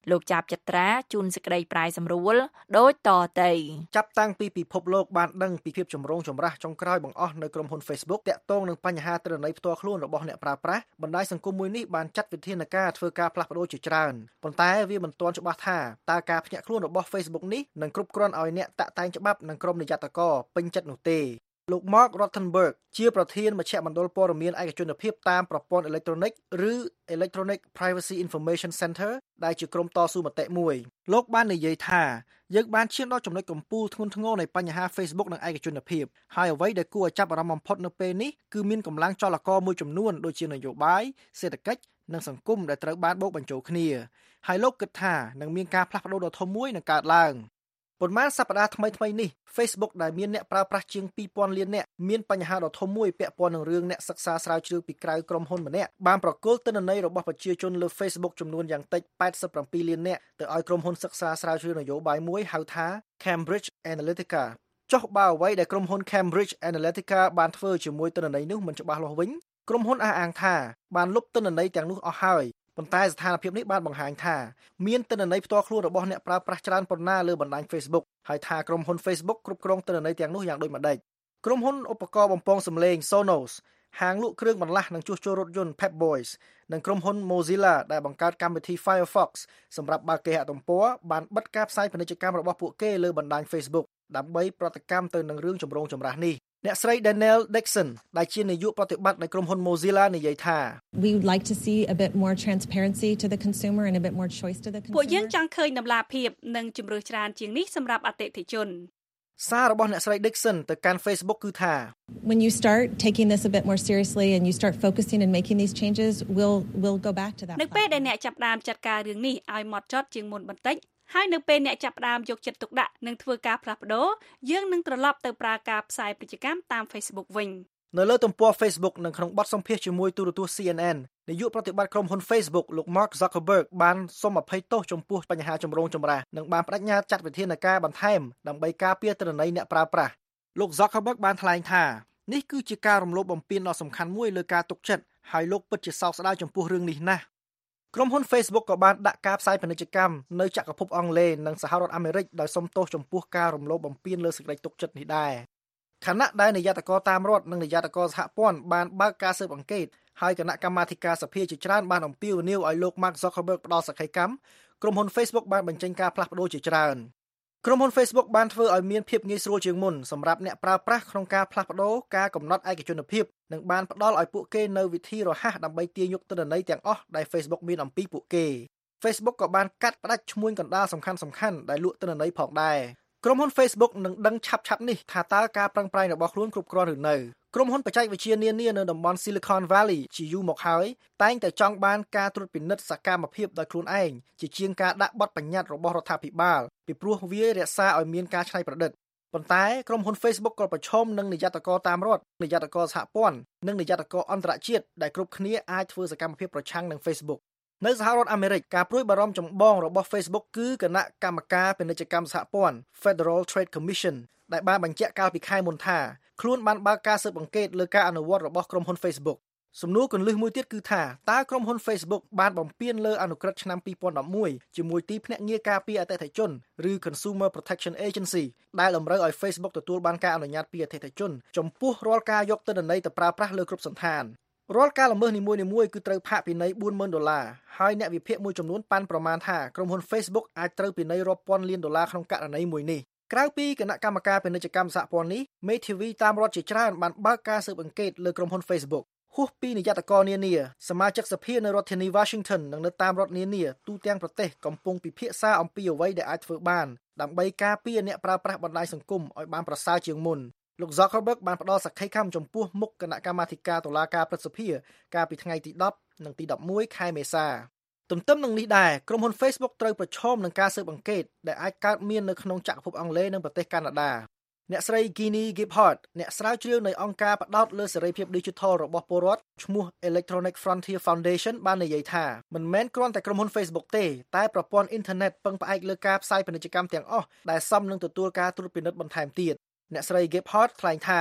លោកចាប់ចត្រាជូនសេចក្តីប្រាយសម្រួលដូចតទៅចាប់តាំងពីពិភពលោកបានដឹងពីភាពចម្រូងចម្រាសចុងក្រោយបង្អស់នៅក្រុមហ៊ុន Facebook តាក់ទងនឹងបញ្ហាទិន្នន័យផ្ទាល់ខ្លួនរបស់អ្នកប្រើប្រាស់បណ្ដាញសង្គមមួយនេះបានចាត់វិធានការធ្វើការផ្លាស់ប្ដូរជាច្រើនប៉ុន្តែវាមិនទាន់ច្បាស់ថាតើការភ្ញាក់ខ្លួនរបស់ Facebook នេះនឹងគ្រប់គ្រាន់ឲ្យអ្នកតាក់តែងច្បាប់និងក្រុមនិយត្តករពេញចិត្តនោះទេលោក Mark Rothenberg ជាប្រធានមជ្ឈមណ្ឌលព័ត៌មានឯកជនភាពតាមប្រព័ន្ធអេឡិចត្រូនិកឬ Electronic Privacy Information Center ដែលជាក្រុមតស៊ូមតិមួយលោកបាននិយាយថាយើងបានឈានដល់ចំណុចកំពូលធ្ងន់ធ្ងរនៃបញ្ហា Facebook និងឯកជនភាពហើយអ្វីដែលគួរឲ្យចាប់អារម្មណ៍បំផុតនៅពេលនេះគឺមានកម្លាំងចលករមួយចំនួនដូចជានយោបាយសេដ្ឋកិច្ចនិងសង្គមដែលត្រូវបានបូកបញ្ចូលគ្នាហើយលោកគិតថានឹងមានការផ្លាស់ប្ដូរដ៏ធំមួយនឹងកើតឡើងប៉ុន្មានសប្តាហ៍ថ្មីៗនេះ Facebook ដែលមានអ្នកប្រើប្រាស់ជាងពីរពាន់លាននាក់មានបញ្ហាដ៏ធំមួយពាក់ព័ន្ធនឹងរឿងអ្នកសិក្សាស្រាវជ្រាវពីក្រៅក្រុមហ៊ុនម្នាក់បានប្រគល់ទិន្នន័យរបស់ប្រជាជនលើ Facebook ចំនួនយ៉ាងតិចแปดสิบเจ็ดលាននាក់ទៅឲ្យក្រុមហ៊ុនសិក្សាស្រាវជ្រាวนយោបាយមួយហៅថា Cambridge Analytica ចុះបើអ្វីដែលក្រុមហ៊ុន Cambridge Analytica បានធ្វើជាមួយទិន្នន័យនោះមិនច្បាស់លាស់វិញក្រុមហ៊ុនអះអាងថាបានលុបទិន្នន័យទាំងនោះអស់ហើយប៉ុន្តែស្ថានភាពនេះបានបង្ហាញថាមានទិន្នន័យផ្ទាល់ខ្លួនរបស់អ្នកប្រើប្រាស់ច្រើនប៉ុណ្ណាលើបណ្ដាញ Facebook ហើយថាក្រុមហ៊ុន Facebook គ្រប់គ្រងទិន្នន័យទាំងនោះយ៉ាងដូចម្ដេចក្រុមហ៊ុនឧបករណ៍បំពងសំឡេង Sonos ហាងលក់គ្រឿងបន្លាស់និងជួសជុលរថយន្ត Pep Boys និងក្រុមហ៊ុន Mozilla ដែលបង្កើតកម្មវិធី Firefox សម្រាប់បើកគេហទំព័របានបិទការផ្សាយពាណិជ្ជកម្មរបស់ពួកគេលើបណ្ដាញ Facebook ដើម្បីប្រតិកម្មទៅនឹងរឿងចម្រូងចម្រាសនេះអ្នកស្រី Danielle Dixon ដែលជានាយកប្រតិបត្តិនៃក្រុមហ៊ុន Mozilla និយាយថា We would like to see a bit more transparency to the consumer and a bit more choice to the consumer ពួកយើងចង់ឃើញតម្លាភាពនិងជម្រើសច្រើនជាងនេះសម្រាប់អតិថិជនសាររបស់អ្នកស្រី Dixon ទៅកាន់ Facebook គឺថា When you start taking this a bit more seriously and you start focusing and making these changes we'll we'll go back to that នៅពេលដែលអ្នកចាប់ផ្ដើមចាត់ការរឿងនេះឲ្យហ្មត់ចត់ជាងមុនបន្តិចហើយនៅពេលអ្នកចាប់ផ្ដើមយកចិត្តទុកដាក់និងធ្វើការផ្លាស់ប្ដូរយើងនឹងត្រឡប់ទៅប្រើការផ្សាយពាណិជ្ជកម្មតាម Facebook វិញនៅលើទំព័រ Facebook និងក្នុងបទសម្ភាសន៍ជាមួយទូរទស្សន៍ C N N នាយកប្រតិបត្តិក្រុមហ៊ុន Facebook លោក Mark Zuckerberg បានសូមអភ័យទោសចំពោះបញ្ហាចម្រូងចម្រាសនិងបានបដិញ្ញាចាត់វិធានការបន្ថែមដើម្បីការពារទិន្នន័យអ្នកប្រើប្រាស់លោក Zuckerberg បានថ្លែងថានេះគឺជាការរំលោភបំពានដ៏សំខាន់មួយលើការទុកចិត្តហើយលោកពិតជាសោកស្ដាយចំពោះរឿងនេះណាស់ក្រុមហ៊ុន Facebook ក៏បានដាក់ការផ្សាយពាណិជ្ជកម្មនៅចក្រភពអង់គ្លេសនិងសហរដ្ឋអាមេរិកដោយសុំទោសចំពោះការរំលោភបំពានលើសេចក្តីទុកចិត្តនេះដែរខណៈដែលនាយកតាមរដ្ឋនិងនាយកសហព័ន្ធបានបើកការស៊ើបអង្កេតហើយគណៈកម្មាធិការសភាជាច្រើនបានអំពាវនាវឲ្យលោក Mark Zuckerberg ផ្ដល់សក្ខីកម្មក្រុមហ៊ុន Facebook បានបញ្ចេញការផ្លាស់ប្ដូរជាច្រើនក្រុមហ៊ុន Facebook បានធ្វើឲ្យមានភាពងាយស្រួលជាងមុនសម្រាប់អ្នកប្រើប្រាស់ក្នុងការផ្លាស់ប្ដូរការកំណត់ឯកជនភាពនិងបានផ្ដល់ឲ្យពួកគេនៅវិធីរហ័សដើម្បីទាញយកទិន្នន័យទាំងអស់ដែល Facebook មានអំពីពួកគេ Facebook ក៏បានកាត់ផ្ដាច់ឈ្មួញកណ្ដាលសំខាន់ៗដែលលក់ទិន្នន័យផងដែរក្រុមហ៊ុន Facebook នឹងដឹងឆាប់ៗនេះថាតើការប្រឹងប្រែងរបស់ខ្លួនគ្រប់គ្រាន់ឬនៅក្រុមហ៊ុនបច្ចេកវិទ្យានានានៅតំបន់ Silicon Valley ជាយូរមកហើយតែងតែចង់បានការត្រួតពិនិត្យសកម្មភាពដោយខ្លួនឯងជាជាងការដាក់បទបញ្ញត្តិរបស់រដ្ឋាភិបាលពីព្រោះវារក្សាឲ្យមានការច្នៃប្រឌិតប៉ុន្តែក្រុមហ៊ុន Facebook ក៏ប្រឈមនឹងនិយត្តករតាមរដ្ឋនិយត្តករសហព័ន្ធនិងនិយត្តករអន្តរជាតិដែលគ្រប់គ្នាអាចធ្វើសកម្មភាពប្រឆាំងនឹង Facebookនៅសហរដ្ឋអាមេរិកការព្រួយបារម្ភចម្បងរបស់ Facebook គឺគណៈកម្មការពាណិជ្ជកម្មសហព័ន្ធ Federal Trade Commission ដែលបានបញ្ជាក់កាលពីខែមុនថាខ្លួនបានបើកការស៊ើបអង្កេតលើការអនុវត្តរបស់ក្រុមហ៊ុន Facebook សំណួរគន្លឹះមួយទៀតគឺថាតើក្រុមហ៊ុន Facebook បានបំពានលើអនុក្រឹត្យឆ្នាំពីរពាន់ដប់មួយជាមួយទីភ្នាក់ងារការពារអតិថិជនឬ Consumer Protection Agency ដែលតម្រូវឲ្យ Facebook ទទួលបានការអនុញ្ញាតពីអតិថិជនចំពោះរាល់ការយកទិន្នន័យទៅប្រើប្រាស់លើគ្រប់សន្តានរាល់ការល្មើសនីមួយៗគឺត្រូវផាកពិន័យbốnម៉ឺនដុល្លារហើយអ្នកវិភាគមួយចំនួនប៉ាន់ប្រមាណថាក្រុមហ៊ុន Facebook អាចត្រូវពិន័យរាប់ពាន់លានដុល្លារក្នុងករណីមួយនេះក្រៅពីគណៈកម្មការពាណិជ្ជកម្មសហព័ន្ធនេះមេធាវីតាមរដ្ឋជាច្រើនបានបើកការស៊ើបអង្កេតលើក្រុមហ៊ុន Facebook ហួសពីនាយកករនានាសមាជិកសភានៅរដ្ឋធានី Washington និងនៅតាមរដ្ឋនានាទូទាំងប្រទេសកំពុងពិភាក្សាអំពីអ្វីដែលអាចធ្វើបានដើម្បីការពារអ្នកប្រើប្រាស់បណ្ដាញសង្គមឲ្យបានប្រសើរជាងមុនលោក Zuckerberg បានផ្ដល់សក្ខីកម្មចំពោះមុខគណៈកម្មាធិការតុលាការព្រឹទ្ធសភាកាលពីថ្ងៃទីដប់និងទីដប់មួយខែមេសាទន្ទឹមនឹងនេះដែរក្រុមហ៊ុន Facebook ត្រូវប្រឈមនឹងការស៊ើបអង្កេតដែលអាចកើតមាននៅក្នុងចក្រភពអង់គ្លេសនិងប្រទេសកាណាដាអ្នកស្រី Ginny Gephardt អ្នកស្រាវជ្រាវនៅអង្គការផ្ដោតលើសេរីភាព Digital របស់ពលរដ្ឋឈ្មោះ Electronic Frontier Foundation បាននិយាយថាមិនមែនគ្រាន់តែក្រុមហ៊ុន Facebook ទេតែប្រព័ន្ធអ៊ីនធឺណិតពឹងផ្អែកលើការផ្សាយពាណិជ្ជកម្មទាំងអស់ដែលសមនឹងទទួលការត្រួតពិនិត្យបន្ថែមទៀតអ្នកស្រី Gephardt ថ្លែងថា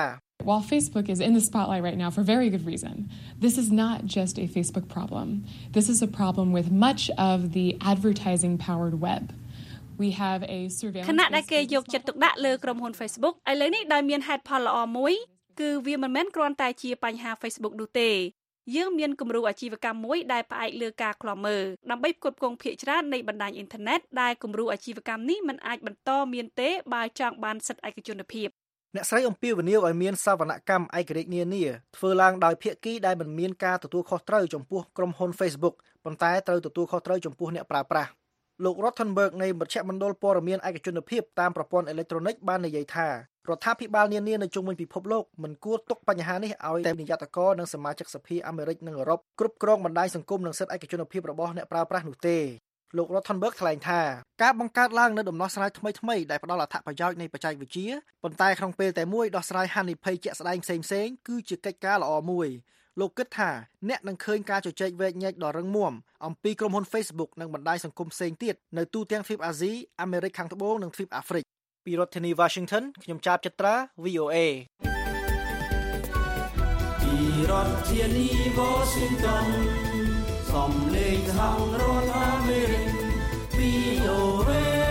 While Facebook is in the spotlight right now for very good reason, this is not just a Facebook problem. This is a problem with much of the advertising-powered web. We have a surveillance ខណៈដែលគេយកចិត្តទុកដាក់លើក្រុមហ៊ុន Facebook ឥឡូវនេះដោយមានហេតុផលល្អមួយគឺវាមិនមែនគ្រាន់តែជាបញ្ហា Facebook នោះទេយើងមានគំរូអាជីវកម្មមួយដែលផ្អែកលើការឃ្លាំមើលដើម្បីផ្គត់ផ្គង់ភាគច្រើននៃបណ្ដាញអ៊ីនធឺណិតដែលគំរូអាជីវកម្មនេះមិនអាចបន្តមានទេបើចង់បានសិទ្ធិឯកជនភាពអ្នកស្រីអំពាវនាវឲ្យមានសវនកម្មឯករាជ្យនានាធ្វើឡើងដោយភាគីដែលមិនមានការទទួលខុសត្រូវចំពោះក្រុមហ៊ុន Facebook ប៉ុន្តែត្រូវទទួលខុសត្រូវចំពោះអ្នកប្រើប្រាស់លោក Rothenberg នៃមជ្ឈមណ្ឌលព័ត៌មានឯកជនភាពតាមប្រព័ន្ធអេឡិចត្រូនិកបាននិយាយថារដ្ឋាភិបាលនានានៅជុំវិញពិភពលោកមិនគួរទុកបញ្ហានេះឲ្យតែនាយកដ្ឋការនិងសមាជិកសភាអាមេរិកនិងអឺរ៉ុបគ្រប់គ្រងបណ្ដាញសង្គមនិងសិទ្ធិឯកជនភាពរបស់អ្នកប្រើប្រាស់នោះទេលោក Rothenberg ថ្លែងថាការបង្កើតឡើងនូវដំណោះស្រាយថ្មីៗដែលផ្ដល់អត្ថប្រយោជន៍នៃបច្ចេកវិទ្យាប៉ុន្តែក្នុងពេលតែមួយដោះស្រាយហានិភ័យជាក់ស្ដែងផ្សេងៗគឺជាកិច្ចការល្អមួយលោកគិតថាអ្នកនឹងឃើញការជជែកវែកញែកដ៏រឹងមាំអំពីក្រុមហ៊ុន Facebook និងបណ្ដាញសង្គមផ្សេងទៀតនៅទូទាំងទ្វីបអាស៊ីអាមេរិកខាងត្បូងនិងទ្វីបអាហ្វ្រិកពីរដ្ឋធានី Washington ខ្ញុំចាបចត្រា វី អូ เอពីរដ្ឋធានី Washington សំឡេងខាងរដ្ឋអាមេរិក វី អូ เอ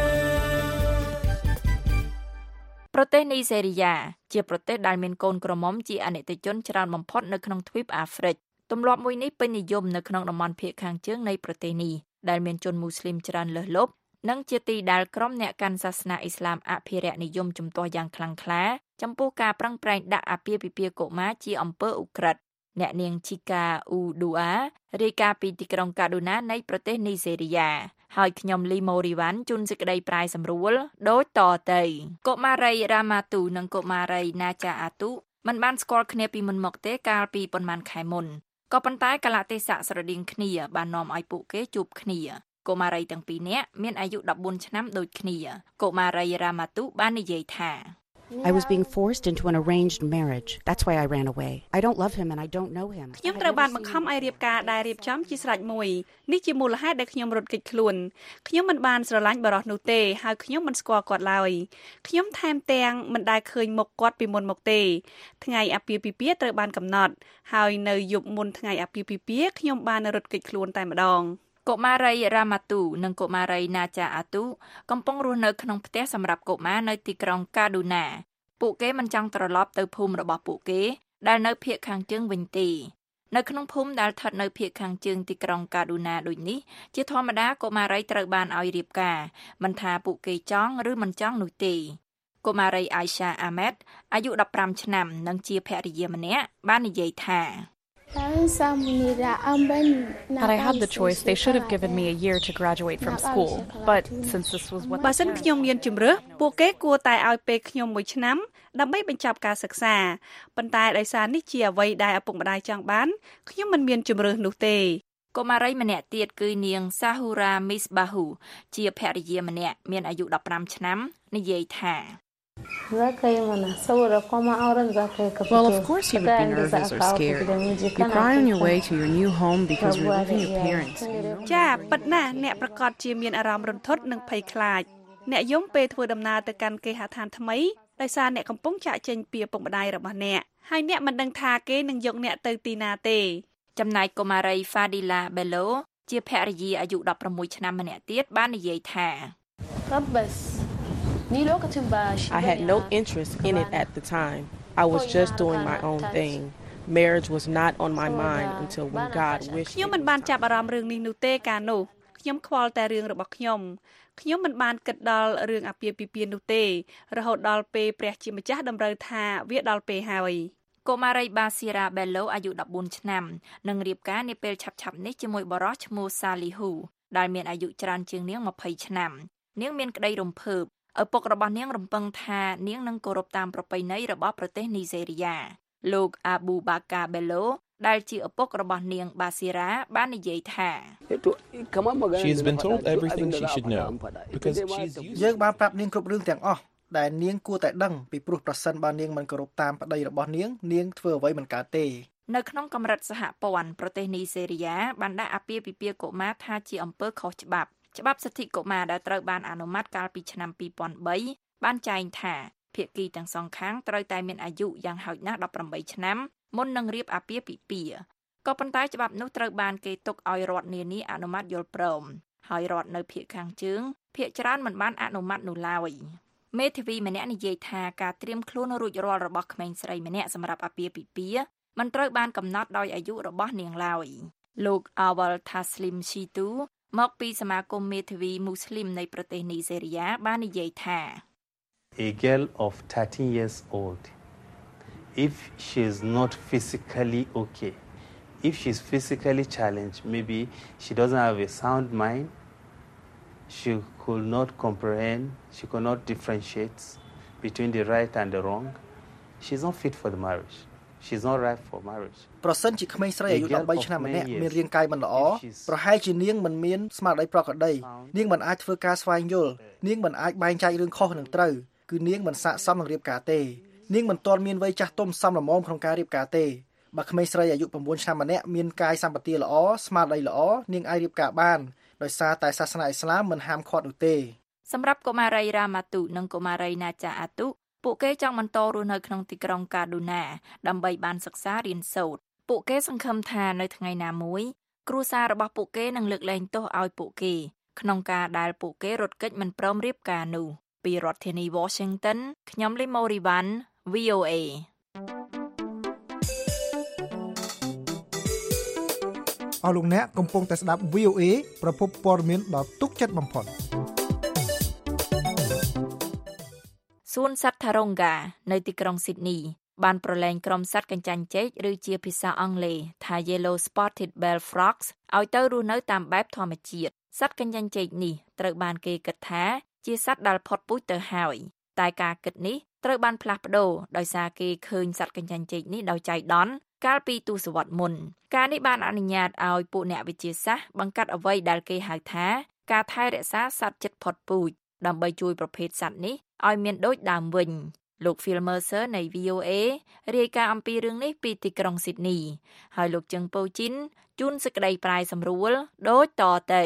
ប្រទេសនីហ្សេរីយ៉ាជាប្រទេសដែលមានកូនក្រមុំជាអនិច្ចជនច្រើនបំផុតនៅក្នុងទ្វីបអាហ្វ្រិកទម្លាប់មួយនេះពេញនិយមនៅក្នុងតំបន់ភាគខាងជើងនៃប្រទេសនេះដែលមានជនមូស្លីមច្រើនលើសលប់និងជាទីដែលក្រុមអ្នកកាន់សាសនាអ៊ីស្លាមអភិរក្សនិយមជំទាស់យ៉ាងខ្លាំងក្លាចំពោះការប្រឹងប្រែងដាក់អាពាហ៍ពិពាហ៍កុមារជាអំពើឧក្រិដ្ឋអ្នកនាងឈីកាអ៊ូឌូអារាយការណ៍ពីទីក្រុងកាឌូណានៃប្រទេសនីហ្សេរីយ៉ាហើយខ្ញុំលីម៉ូរីវ៉ាន់ជូនសេចក្តីប្រាយសម្រួលដូចតទៅកុមារីរ៉ាម៉ាទូនិងកុមារីណាចាអាទូមិនបានស្គាល់គ្នាពីមុនមកទេកាលពីប៉ុន្មានខែមុនក៏ប៉ុន្តែកលៈទេសៈស្រដៀងគ្នាបាននាំឲ្យពួកគេជួបគ្នាកុមារីទាំងពីរនាក់មានអាយុដប់បួនឆ្នាំដូចគ្នាកុមារីរ៉ាម៉ាទូបាននិយាយថា I was being forced into an arranged marriage. That's why I ran away. I don't love him and I don't know him. ខ្ញុំត្រូវបានបង្ខំឲ្យរៀបការដែលរៀបចំជាស្រេចមួយនេះជាមូលហេតុដែលខ្ញុំរត់គេចខ្លួនខ្ញុំមិនបានស្រឡាញ់បរិសុទ្ធនោះទេហើយខ្ញុំមិនស្គាល់គាត់ឡើយខ្ញុំថែមទាំងមិនដែលឃើញមុខគាត់ពីមុនមកទេថ្ងៃអាពាហ៍ពិពាហ៍ត្រូវបានកំណត់ហើយនៅយប់មុនថ្ងៃអាពាហ៍ពិពាហ៍ខ្ញុំបានរត់គេចខ្លួនតែម្ដងកុមារីរ៉ាម៉ាទូនិងកុមារីណាចាអាទូកំពុងរស់នៅក្នុងផ្ទះសម្រាប់កុមារនៅទីក្រុងកាឌូណាពួកគេមិនចង់ត្រឡប់ទៅភូមិរបស់ពួកគេដែលនៅភាគខាងជើងវិញទេនៅក្នុងភូមិដែលស្ថិតនៅភាគខាងជើងទីក្រុងកាឌូណាដូចនេះជាធម្មតាកុមារីត្រូវបានឲ្យរៀបការមិនថាពួកគេចង់ឬមិនចង់នោះទេកុមារីអាយសាអាម៉េតអាយុដប់ប្រាំឆ្នាំនិងជាភរិយាម្នាក់បាននិយាយថា Had I had the choice, they should have given me a year to graduate from school. But since this was what បើសិនខ្ញុំមានជំរើសពួកគេគួរតែឲ្យពេលខ្ញុំមួយឆ្នាំដើម្បីបញ្ចប់ការសិក្សាប៉ុន្តែដោយសារនេះជាអ្វីដែលឪពុកម្ដាយចង់បានខ្ញុំមិនមានជំរើសនោះទេកុមារីម្នាក់ទៀតគឺនាងសាហ៊ូរ៉ាមីសបាហ៊ូជាភរិយាម្នាក់មានអាយុដប់ប្រាំឆ្នាំនិយាយថា Well, of course you would be nervous or scared. You cry on your way to your new home because you're leaving your parents. ចាប៉ិតណាស់អ្នកប្រកាសជាមានអារម្មណ៍រន្ធត់និងភ័យខ្លាចអ្នកយំពេលធ្វើដំណើរទៅកាន់គេហដ្ឋានថ្មីដោយសារអ្នកកំពុងចាកចេញពីឪពុកម្ដាយរបស់អ្នកហើយអ្នកមិនដឹងថាគេនឹងយកអ្នកទៅទីណាទេចំណែកកុមារីហ្វាឌីឡាបេឡូជាភរិយាអាយុដប់ប្រាំមួយឆ្នាំម្នាក់ទៀតបាននិយាយថា I had no interest in it at the time. I was just doing my own thing. Marriage was not on my mind until when God wished. ខ្ញុំមិនបានចាប់អារម្មណ៍រឿងនេះនោះទេកាលនោះខ្ញុំខ្វល់តែរឿងរបស់ខ្ញុំខ្ញុំមិនបានគិតដល់រឿងអាពាហ៍ពិពាហ៍នោះទេរហូតដល់ពេលព្រះជាម្ចាស់តម្រូវថាវាដល់ពេលហើយកុមារីបាស៊ីរ៉ាបេឡូអាយុដប់បួនឆ្នាំនឹងរៀបការនាពេលឆាប់ៗនេះជាមួយបរិសុទ្ធឈ្មោះសាលីហ៊ូដែលមានអាយុច្រើនជាងនាងម្ភៃឆ្នាំនាងមានក្តីរំភើបឪពុករបស់នាងរំពឹងថានាងនឹងគោរពតាមប្រពៃណីរបស់ប្រទេសនីហ្សេរីយ៉ាលោកអាប៊ូបាកាបេឡូដែលជាឪពុករបស់នាងបាស៊ីរ៉ាបាននិយាយថា She has been told everything she should know because she's used យើងបានប្រាប់នាងគ្រប់រឿងទាំងអស់ដែលនាងគួរតែដឹងពីព្រោះប្រសិនបើនាងមិនគោរពតាមប្តីរបស់នាងនាងធ្វើអ្វីមិនកើតទេនៅក្នុងកម្រិតសហព័ន្ធប្រទេសនីហ្សេរីយ៉ាបានដាក់អាពាហ៍ពិពាហ៍កុមារថាជាអំពើខុសច្បាប់ច្បាប់សិទ្ធិកុមារដែលត្រូវបានអនុម័តកាលពីឆ្នាំពីរពាន់បីបានចែងថាភាគីទាំងសងខាងត្រូវតែមានអាយុយ៉ាងហោចណាស់ដប់ប្រាំបីឆ្នាំមុននឹងរៀបអាពាហ៍ពិពាហ៍ក៏ប៉ុន្តែច្បាប់នោះត្រូវបានគេទុកឲ្យរដ្ឋនានាអនុម័តយល់ព្រមហើយរដ្ឋនៅភាគខាងជើងភាគច្រើនមិនបានអនុម័តនោះឡើយមេធាវីម្នាក់និយាយថាការត្រៀមខ្លួនរួចរាល់របស់ក្មេងស្រីម្នាក់សម្រាប់អាពាហ៍ពិពាហ៍មិនត្រូវបានកំណត់ដោយអាយុរបស់នាងឡើយលោក Awal Taslim Shitu មកពីសមាគមមេធាវីមូស្លីមនៃប្រទេសនីហ្សេរីយ៉ាបាននិយាយថា A girl of thirteen years old if she is not physically okay if she is physically challenged maybe she doesn't have a sound mind she could not comprehend she could not differentiate between the right and the wrong she's not fit for the marriage she's not right for marriage ប្រសិនជាក្មេងស្រីអាយុដប់បីឆ្នាំម្នាក់មានរាងកាយមិនល្អប្រហែលជានាងមិនមានស្មារតីប្រក្រតីនាងមិនអាចធ្វើការស្វែងយល់នាងមិនអាចបែងចែករឿងខុសនិងត្រូវគឺនាងមិនស័ក្តិសមនឹងរៀបការទេនាងមិនទាន់មានវ័យចាស់ទុំសមល្មមក្នុងការរៀបការទេបើក្មេងស្រីអាយុ9ឆ្នាំម្នាក់មានកាយសម្បទាល្អស្មារតីល្អនាងអាចរៀបការបានដោយសារតែសាសនាអ៊ីស្លាមមិនហាមឃាត់នោះទេសម្រាប់កុមារីរ៉ាម៉ាទូនិងកុមារីណាចាអាតុពួកគេចង់បន្តរស់នៅក្នុងទីក្រុងកាឌូណាដើម្បីបានសិក្សារៀនសូត្រពួកគេសង្ឃឹមថានៅថ្ងៃណាមួយគ្រួសាររបស់ពួកគេនឹងលើកលែងទោសឲ្យពួកគេក្នុងការដែលពួកគេរត់គេចមិនព្រមរៀបការនោះពីរដ្ឋធានី Washington ខ្ញុំលីម៉ូរីវ៉ាន់ វី អូ เอអស់លោកអ្នកកំពុងតែស្ដាប់ វី អូ เอ ប្រភពព័ត៌មានដ៏ទុកចិត្តបំផុតសួនសត្វថារុងហ្គានៅទីក្រុងស៊ីដនីបានប្រឡែងក្រុមសត្វកញ្ចាញ់ចេកឬជាភាសាអង់គ្លេសថា Yellow Spotted Bell Frogs ឲ្យទៅរស់នៅតាមបែបធម្មជាតិសត្វកញ្ចាញ់ចេកនេះត្រូវបានគេគិតថាជាសត្វដែលផុតពូជទៅហើយតែការគិតនេះត្រូវបានផ្លាស់ប្ដូរដោយសារគេឃើញសត្វកញ្ចាញ់ចេកនេះដោយចៃដន្យកាលពីទសវត្សរ៍មុនការនេះបានអនុញ្ញាតឲ្យពួកអ្នកវិទ្យាសាស្ត្របង្កាត់អ្វីដែលគេហៅថាការថែរក្សាសត្វជិតផុតពូជដើម្បីជួយប្រភេទសត្វនេះឲ្យមានដូចដើមវិញលោក Phil Mercer នៃ វី អូ เอ រាយការណ៍អំពីរឿងនេះពីទីក្រុងស៊ីដនីហើយលោកជឹងប៉ូជីនជូនសេចក្តីប្រាយសម្រួលដូចតទៅ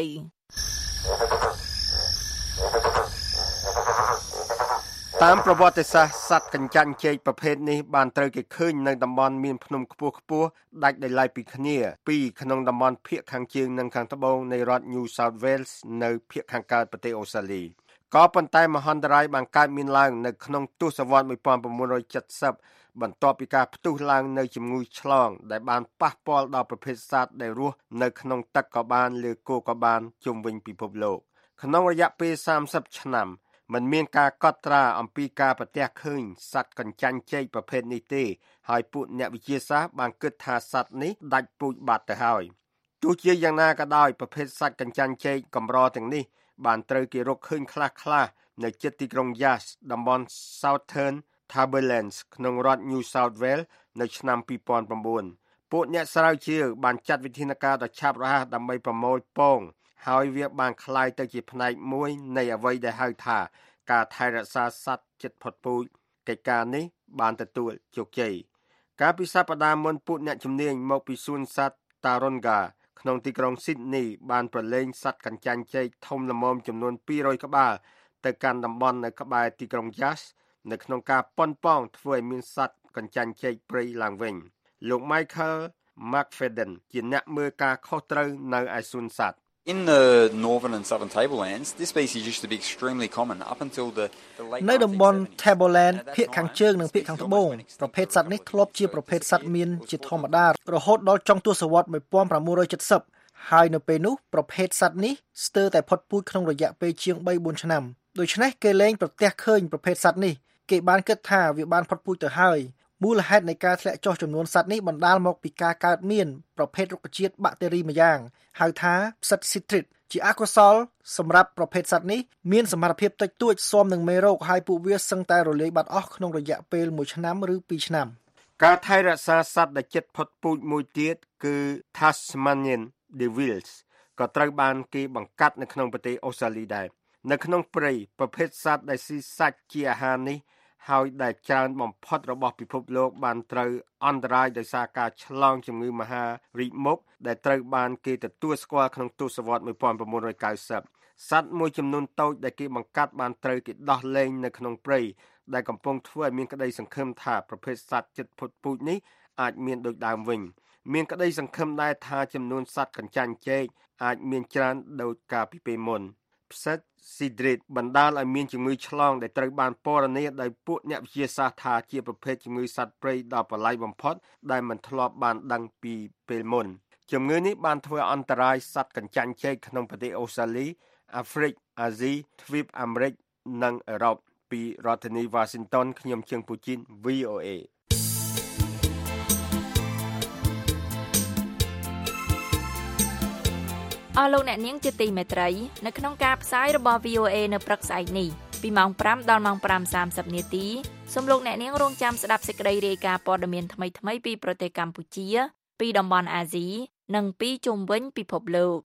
តាមប្រវត្តិសាស្ត្រសត្វកញ្ចាញ់ចេកប្រភេទនេះបានត្រូវគេឃើញនៅតំបន់មានភ្នំខ្ពស់ខ្ពស់ដាច់ដោយឡែកពីគ្នាពីរក្នុងតំបន់ភាគខាងជើងនិងខាងត្បូងនៃរដ្ឋ New South Wales នៅភាគខាងកើតប្រទេសអូស្ត្រាលីក៏ប៉ុន្តែមហន្តរាយបានកើតមានឡើងនៅក្នុងទសវត្សរ៍nineteen seventyបន្ទាប់ពីការផ្ទុះឡើងនៅជំងឺឆ្លងដែលបានប៉ះពាល់ដល់ប្រភេទសត្វដែលរស់នៅក្នុងទឹកក៏បានលើគោក៏បានជុំវិញពិភពលោកក្នុងរយៈពេលthirtyឆ្នាំមិនមានការកត់ត្រាអំពីការប្រទះឃើញសត្វកញ្ចាញ់ចេកប្រភេទនេះទេហើយពួកអ្នកវិទ្យាសាស្ត្របានគិតថាសត្វនេះដាច់ពូជបាត់ទៅហើយទោះជាយ៉ាងណាក៏ដោយប្រភេទសត្វកញ្ចាញ់ចេកកម្រទាំងនេះបានត្រូវគេរកឃើញខ្លះៗនៅជិតទីក្រុង Yass តំបន់ Southern Tablelands ក្នុងរដ្ឋ New South Wales នៅឆ្នាំtwo thousand nineពួកអ្នកស្រាវជ្រាវបានចាត់វិធានការដ៏ឆាប់រហ័សដើម្បីប្រមូលពងហើយវាបានคล้ายទៅជាផ្នែកមួយនៃអ្វីដែលហៅថាការថែរក្សាសត្វជិតផុតពូជកិច្ចការនេះបានទទួលជោគជ័យកាលពីសប្តាហ៍មុនពួកអ្នកជំនាញមកពីសួនសត្វ Taronga ក្នុងទីក្រុង Sydney បានប្រឡែងសត្វកញ្ចាញ់ចេកធំល្មមចំនួនtwo hundredក្បាលទៅកាន់តំបន់នៅក្បែរទីក្រុង Yass នៅក្នុងការប៉ុនប៉ងធ្វើឲ្យមានសត្វកញ្ចាញ់ចេកព្រៃឡើងវិញលោក Michael McFadden ជាអ្នកមើលការខុសត្រូវនៅឯសួនសត្វ In the northern and southern tablelands, this species used to be extremely common up until the, the late នៅតំបន់ Tableland ភាគខាងជើងនិងភាគខាងត្បូងប្រភេទសត្វនេះធ្លាប់ជាប្រភេទសត្វមានជាធម្មតារហូតដល់ចុងទសវត្សរ៍nineteen seventyហើយនៅពេលនោះប្រភេទសត្វនេះស្ទើរតែផុតពូជក្នុងរយៈពេលជាងthree to fourឆ្នាំដូច្នេះគេលែងប្រទះឃើញប្រភេទសត្វនេះគេបានគិតថាវាបានផុតពូជទៅហើយមូលហេតុនៃការធ្លាក់ចុះចំនួនសត្វនេះបណ្ដាលមកពីការកើតមានប្រភេទរុក្ខជាតិបាក់តេរីមួយយ៉ាងហៅថាផ្សិតស៊ីទ្រីតជាអកុសលសម្រាប់ប្រភេទសត្វនេះមានសមត្ថភាពតិចតួចស៊ាំនឹងមេរោគហើយពួកវាសឹងតែរលាយបាត់អស់ក្នុងរយៈពេលoneឆ្នាំឬtwoឆ្នាំការថែរក្សាសត្វដែលជិតផុតពូជមួយទៀតគឺ Tasmanian devils ក៏ត្រូវបានគេបង្កាត់នៅក្នុងប្រទេសអូស្ត្រាលីដែរនៅក្នុងព្រៃប្រភេទសត្វដែលស៊ីសាច់ជាអាហារនេះហើយដែលច្រើនបំផុតរបស់ពិភពលោកបានត្រូវអន្តរាយដោយសារការឆ្លងជំងឺមហារីកមុខដែលត្រូវបានគេទទួលស្គាល់ក្នុងទសវត្សរ៍nineteen ninetyសត្វមួយចំនួនតូចដែលគេបង្កាត់បានត្រូវគេដោះលែងនៅក្នុងព្រៃដែលកំពុងធ្វើឲ្យមានក្តីសង្ឃឹមថាប្រភេទសត្វជិតផុតពូជនេះអាចមានដូចដើមវិញមានក្តីសង្ឃឹមដែរថាចំនួនសត្វកញ្ចាញ់ចេកអាចមានច្រើនដូចកាលពីពេលមុនផ្សិតស៊ីដ្រីតបណ្ដាលឲ្យមានជំងឺឆ្លងដែលត្រូវបានពណ៌នាដោយពួកអ្នកវិទ្យាសាស្ត្រថាជាប្រភេទជំងឺសត្វព្រៃដ៏ប្រឡាយបំផុតដែលមិនធ្លាប់បានដឹងពីពេលមុនជំងឺនេះបានធ្វើអន្តរាយសត្វកញ្ចាញ់ចេកក្នុងប្រទេសអូស្ត្រាលីអាហ្វ្រិកអាស៊ីទ្វីបអាមេរិកនិងអឺរ៉ុបពីរដ្ឋធានី Washington ខ្ញុំជើងពូជីន វី អូ เอអស់លោកអ្នកនាងជាទីមេត្រីនៅក្នុងការផ្សាយរបស់ វី អូ เอ នៅព្រឹកស្អែកនេះពីម៉ោងប្រាំដល់ម៉ោងប្រាំសាមសិបនាទីសូមលោកអ្នកនាងរងចាំស្ដាប់សេចក្តីរាយការណ៍ព័ត៌មានថ្មីៗពីប្រទេសកម្ពុជាពីតំបន់អាស៊ីនិងពីជុំវិញពិភពលោក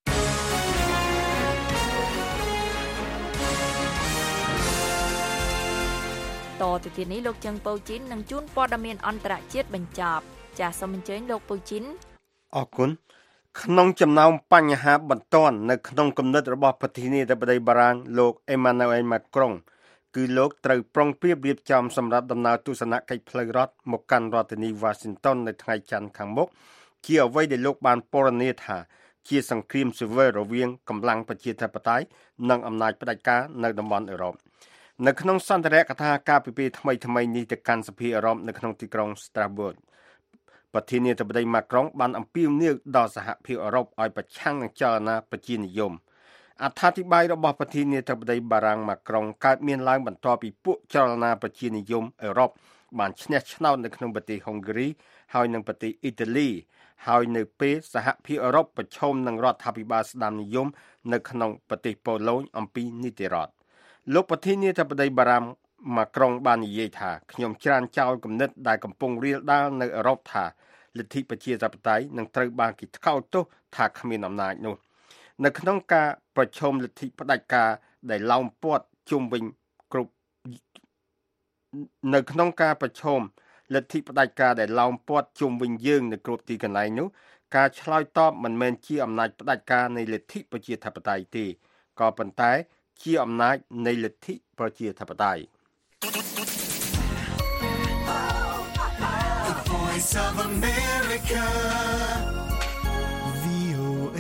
តទៅទៀតនេះលោកជើងពូជីននឹងជួនព័ត៌មានអន្តរជាតិបញ្ចប់ចាសសូមអញ្ជើញលោកពូជីនអរគុណក្នុងចំណោមបញ្ហាបន្ទាន់នៅក្នុងគំនិតរបស់ប្រធានាធិបតីបារាំងលោក Emmanuel Macron គឺលោកត្រូវប្រុងប្រៀបរៀបចំសម្រាប់ដំណើរទស្សនកិច្ចផ្លូវរដ្ឋមកកាន់រដ្ឋធានី Washington នៅថ្ងៃច័ន្ទខាងមុខជាអ្វីដែលលោកបានពណ៌នាថាជាសង្គ្រាមស៊ីវិលរវាងកម្លាំងប្រជាធិបតេយ្យនិងអំណាចផ្ដាច់ការនៅតំបន់អឺរ៉ុបនៅក្នុងសន្ទរកថាការពិភាក្សាថ្មីថ្មីនេះទៅកាន់សភាអឺរ៉ុបនៅក្នុងទីក្រុង Strasbourg ប្រធានាធិបតី Macron បានអំពាវនាវដល់សហភាពអឺរ៉ុបឲ្យប្រឆាំងនឹងចលនាប្រជានិយមអត្ថាធិប្បាយរបស់ប្រធានាធិបតីបារាំង Macron កើតមានឡើងបន្ទាប់ពីពួកចលនាប្រជានិយមអឺរ៉ុបបានឈ្នះឆ្នោតនៅក្នុងប្រទេសហុងហ្គារីហើយនិងប្រទេសអ៊ីតាលីហើយនៅពេលសហភាពអឺរ៉ុបប្រឈមនឹងរដ្ឋាភិបាលស្ដាមនិយមនៅក្នុងប្រទេសប៉ូឡូញអំពីនីតិរដ្ឋលោកប្រធានាធិបតីបារាំង Macron បាននិយាយថាខ្ញុំច្រានចោលគំនិតដែលកំពុងរាលដាលនៅអឺរ៉ុបថាលទ្ធិប្រជាធិបតេយ្យនឹងត្រូវបានគេថ្កោលទោសថាគ្មានអំណាចនោះនៅក្នុងការប្រជុំលទ្ធិផ្ដាច់ការដែលឡោមព័ទ្ធជុំវិញគ្រប់នៅក្នុងការប្រជុំលទ្ធិផ្ដាច់ការដែលឡោមព័ទ្ធជុំវិញយើងនៅគ្រប់ទីកន្លែងនោះការឆ្លើយតបមិនមែនជាអំណាចផ្ដាច់ការនៃលទ្ធិប្រជាធិបតេយ្យទេក៏ប៉ុន្តែជាអំណាចនៃលទ្ធិប្រជាធិបតេយ្យ Voice of America វី អូ เอ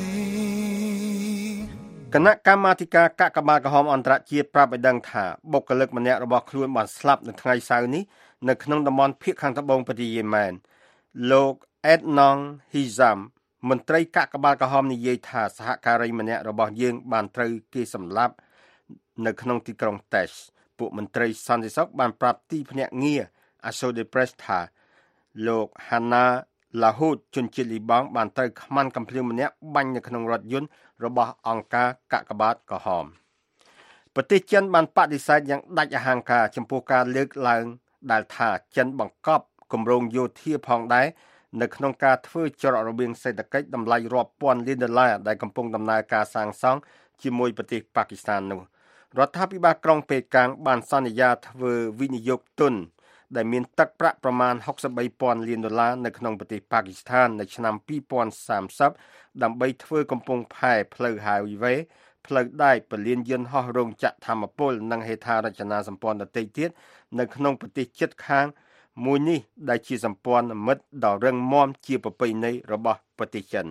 គណៈកម្មាធិការកាកបាទក្រហមអន្តរជាតិប្រាប់ឲ្យដឹងថាបុគ្គលិកម្នាក់របស់ខ្លួនបានស្លាប់នៅថ្ងៃសៅរ៍នេះនៅក្នុងតំបន់ភាគខាងត្បូងប្រទេសយេម៉ែនលោក Adnan Hizam មន្ត្រីកាកបាទក្រហមនិយាយថាសហការីម្នាក់របស់យើងបានត្រូវគេសម្លាប់នៅក្នុងទីក្រុងតេសពួកមន្ត្រីសន្តិសុខបានប្រាប់ទីភ្នាក់ងារ Associated Press ថាលោក Hana Lahoud ជនជាតិលីបង់បានត្រូវខ្មាន់កំភ្លើងម្នាក់បាញ់នៅក្នុងរថយន្តរបស់អង្គការកាកបាទក្រហមប្រទេសចិនបានបដិសេធយ៉ាងដាច់អហង្ការចំពោះការលើកឡើងដែលថាចិនបង្កប់គម្រោងយោធាផងដែរនៅក្នុងការធ្វើច្រករបៀងសេដ្ឋកិច្ចតម្លៃរាប់ពាន់លានដុល្លារដែលកំពុងដំណើរការសាងសង់ជាមួយប្រទេសប៉ាគីស្ថាននោះរដ្ឋាភិបាលក្រុងប៉េកាំងបានសន្យាធ្វើវិនិយោគទុនដែលមានទឹកប្រាក់ប្រមាណហុកសិបបីពាន់លានដុល្លារនៅក្នុងប្រទេសប៉ាគីស្ថាននៅឆ្នាំពីរពាន់សាមសិបដើម្បីធ្វើកំពង់ផែផ្លូវ Highway ផ្លូវដែកពលានយន្តហោះរោងចក្រថាមពលនិងហេដ្ឋារចនាសម្ព័ន្ធដទៃទៀតនៅក្នុងប្រទេសជិតខាងមួយនេះដែលជាសម្ព័ន្ធមិត្តដ៏រឹងមាំជាប្រពៃណីរបស់ប្រទេសចិន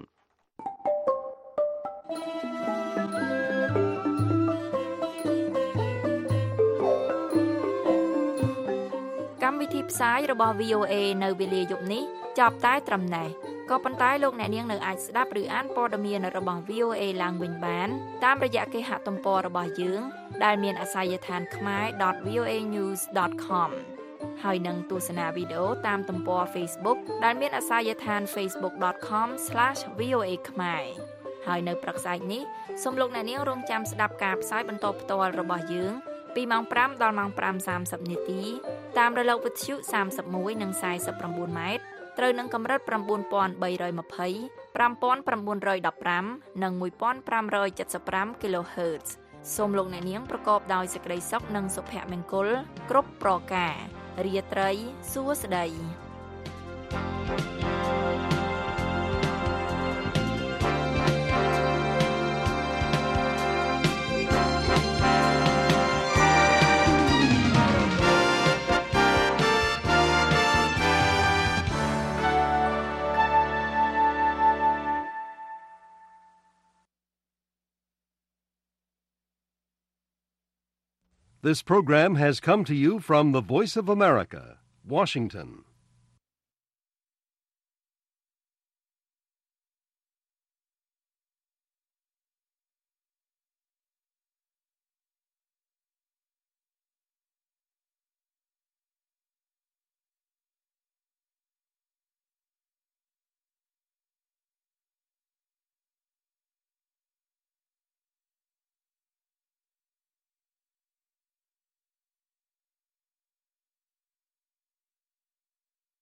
កម្មវិធីផ្សាយរបស់ វី អូ เอ នៅវេលាយប់នេះចប់តែត្រឹមណេះក៏ប៉ុន្តែលោកអ្នកនាងនៅអាចស្ដាប់ឬអានព័ត៌មានរបស់ វី អូ เอ ឡើងវិញបានតាមរយៈគេហទំព័ររបស់យើងដែលមានអាសយដ្ឋាន khmae dot v o a news dot com ហើយនឹងទស្សនាវីដេអូតាមទំព័រ Facebook ដែលមានអាសយដ្ឋាន facebook dot com slash v o a khmae ហើយនៅព្រឹកស្អែកនេះសូមលោកអ្នកនាងរងចាំស្ដាប់ការផ្សាយបន្តផ្ទាល់របស់យើងពីម៉ោងប្រាំដល់ម៉ោងប្រាំសាមសិបនាទីតាមរលកវិទ្យុសាមសិបមួយនិងខ្សែសិប៩ម៉ែត្រត្រូវនឹងកម្រិត៩ពាន់បីរយម្ភៃ ៥ពាន់៩ដប់ប្រាំនិងមួយពាន់ប្រាំរយចិតសិបប្រាំ kHz សូមលោកអ្នកនាងប្រកបដោយសេចក្តីសុខនិងសុភមង្គលគ្រប់ប្រការរាត្រីសួស្តី This program has come to you from the Voice of America, Washington.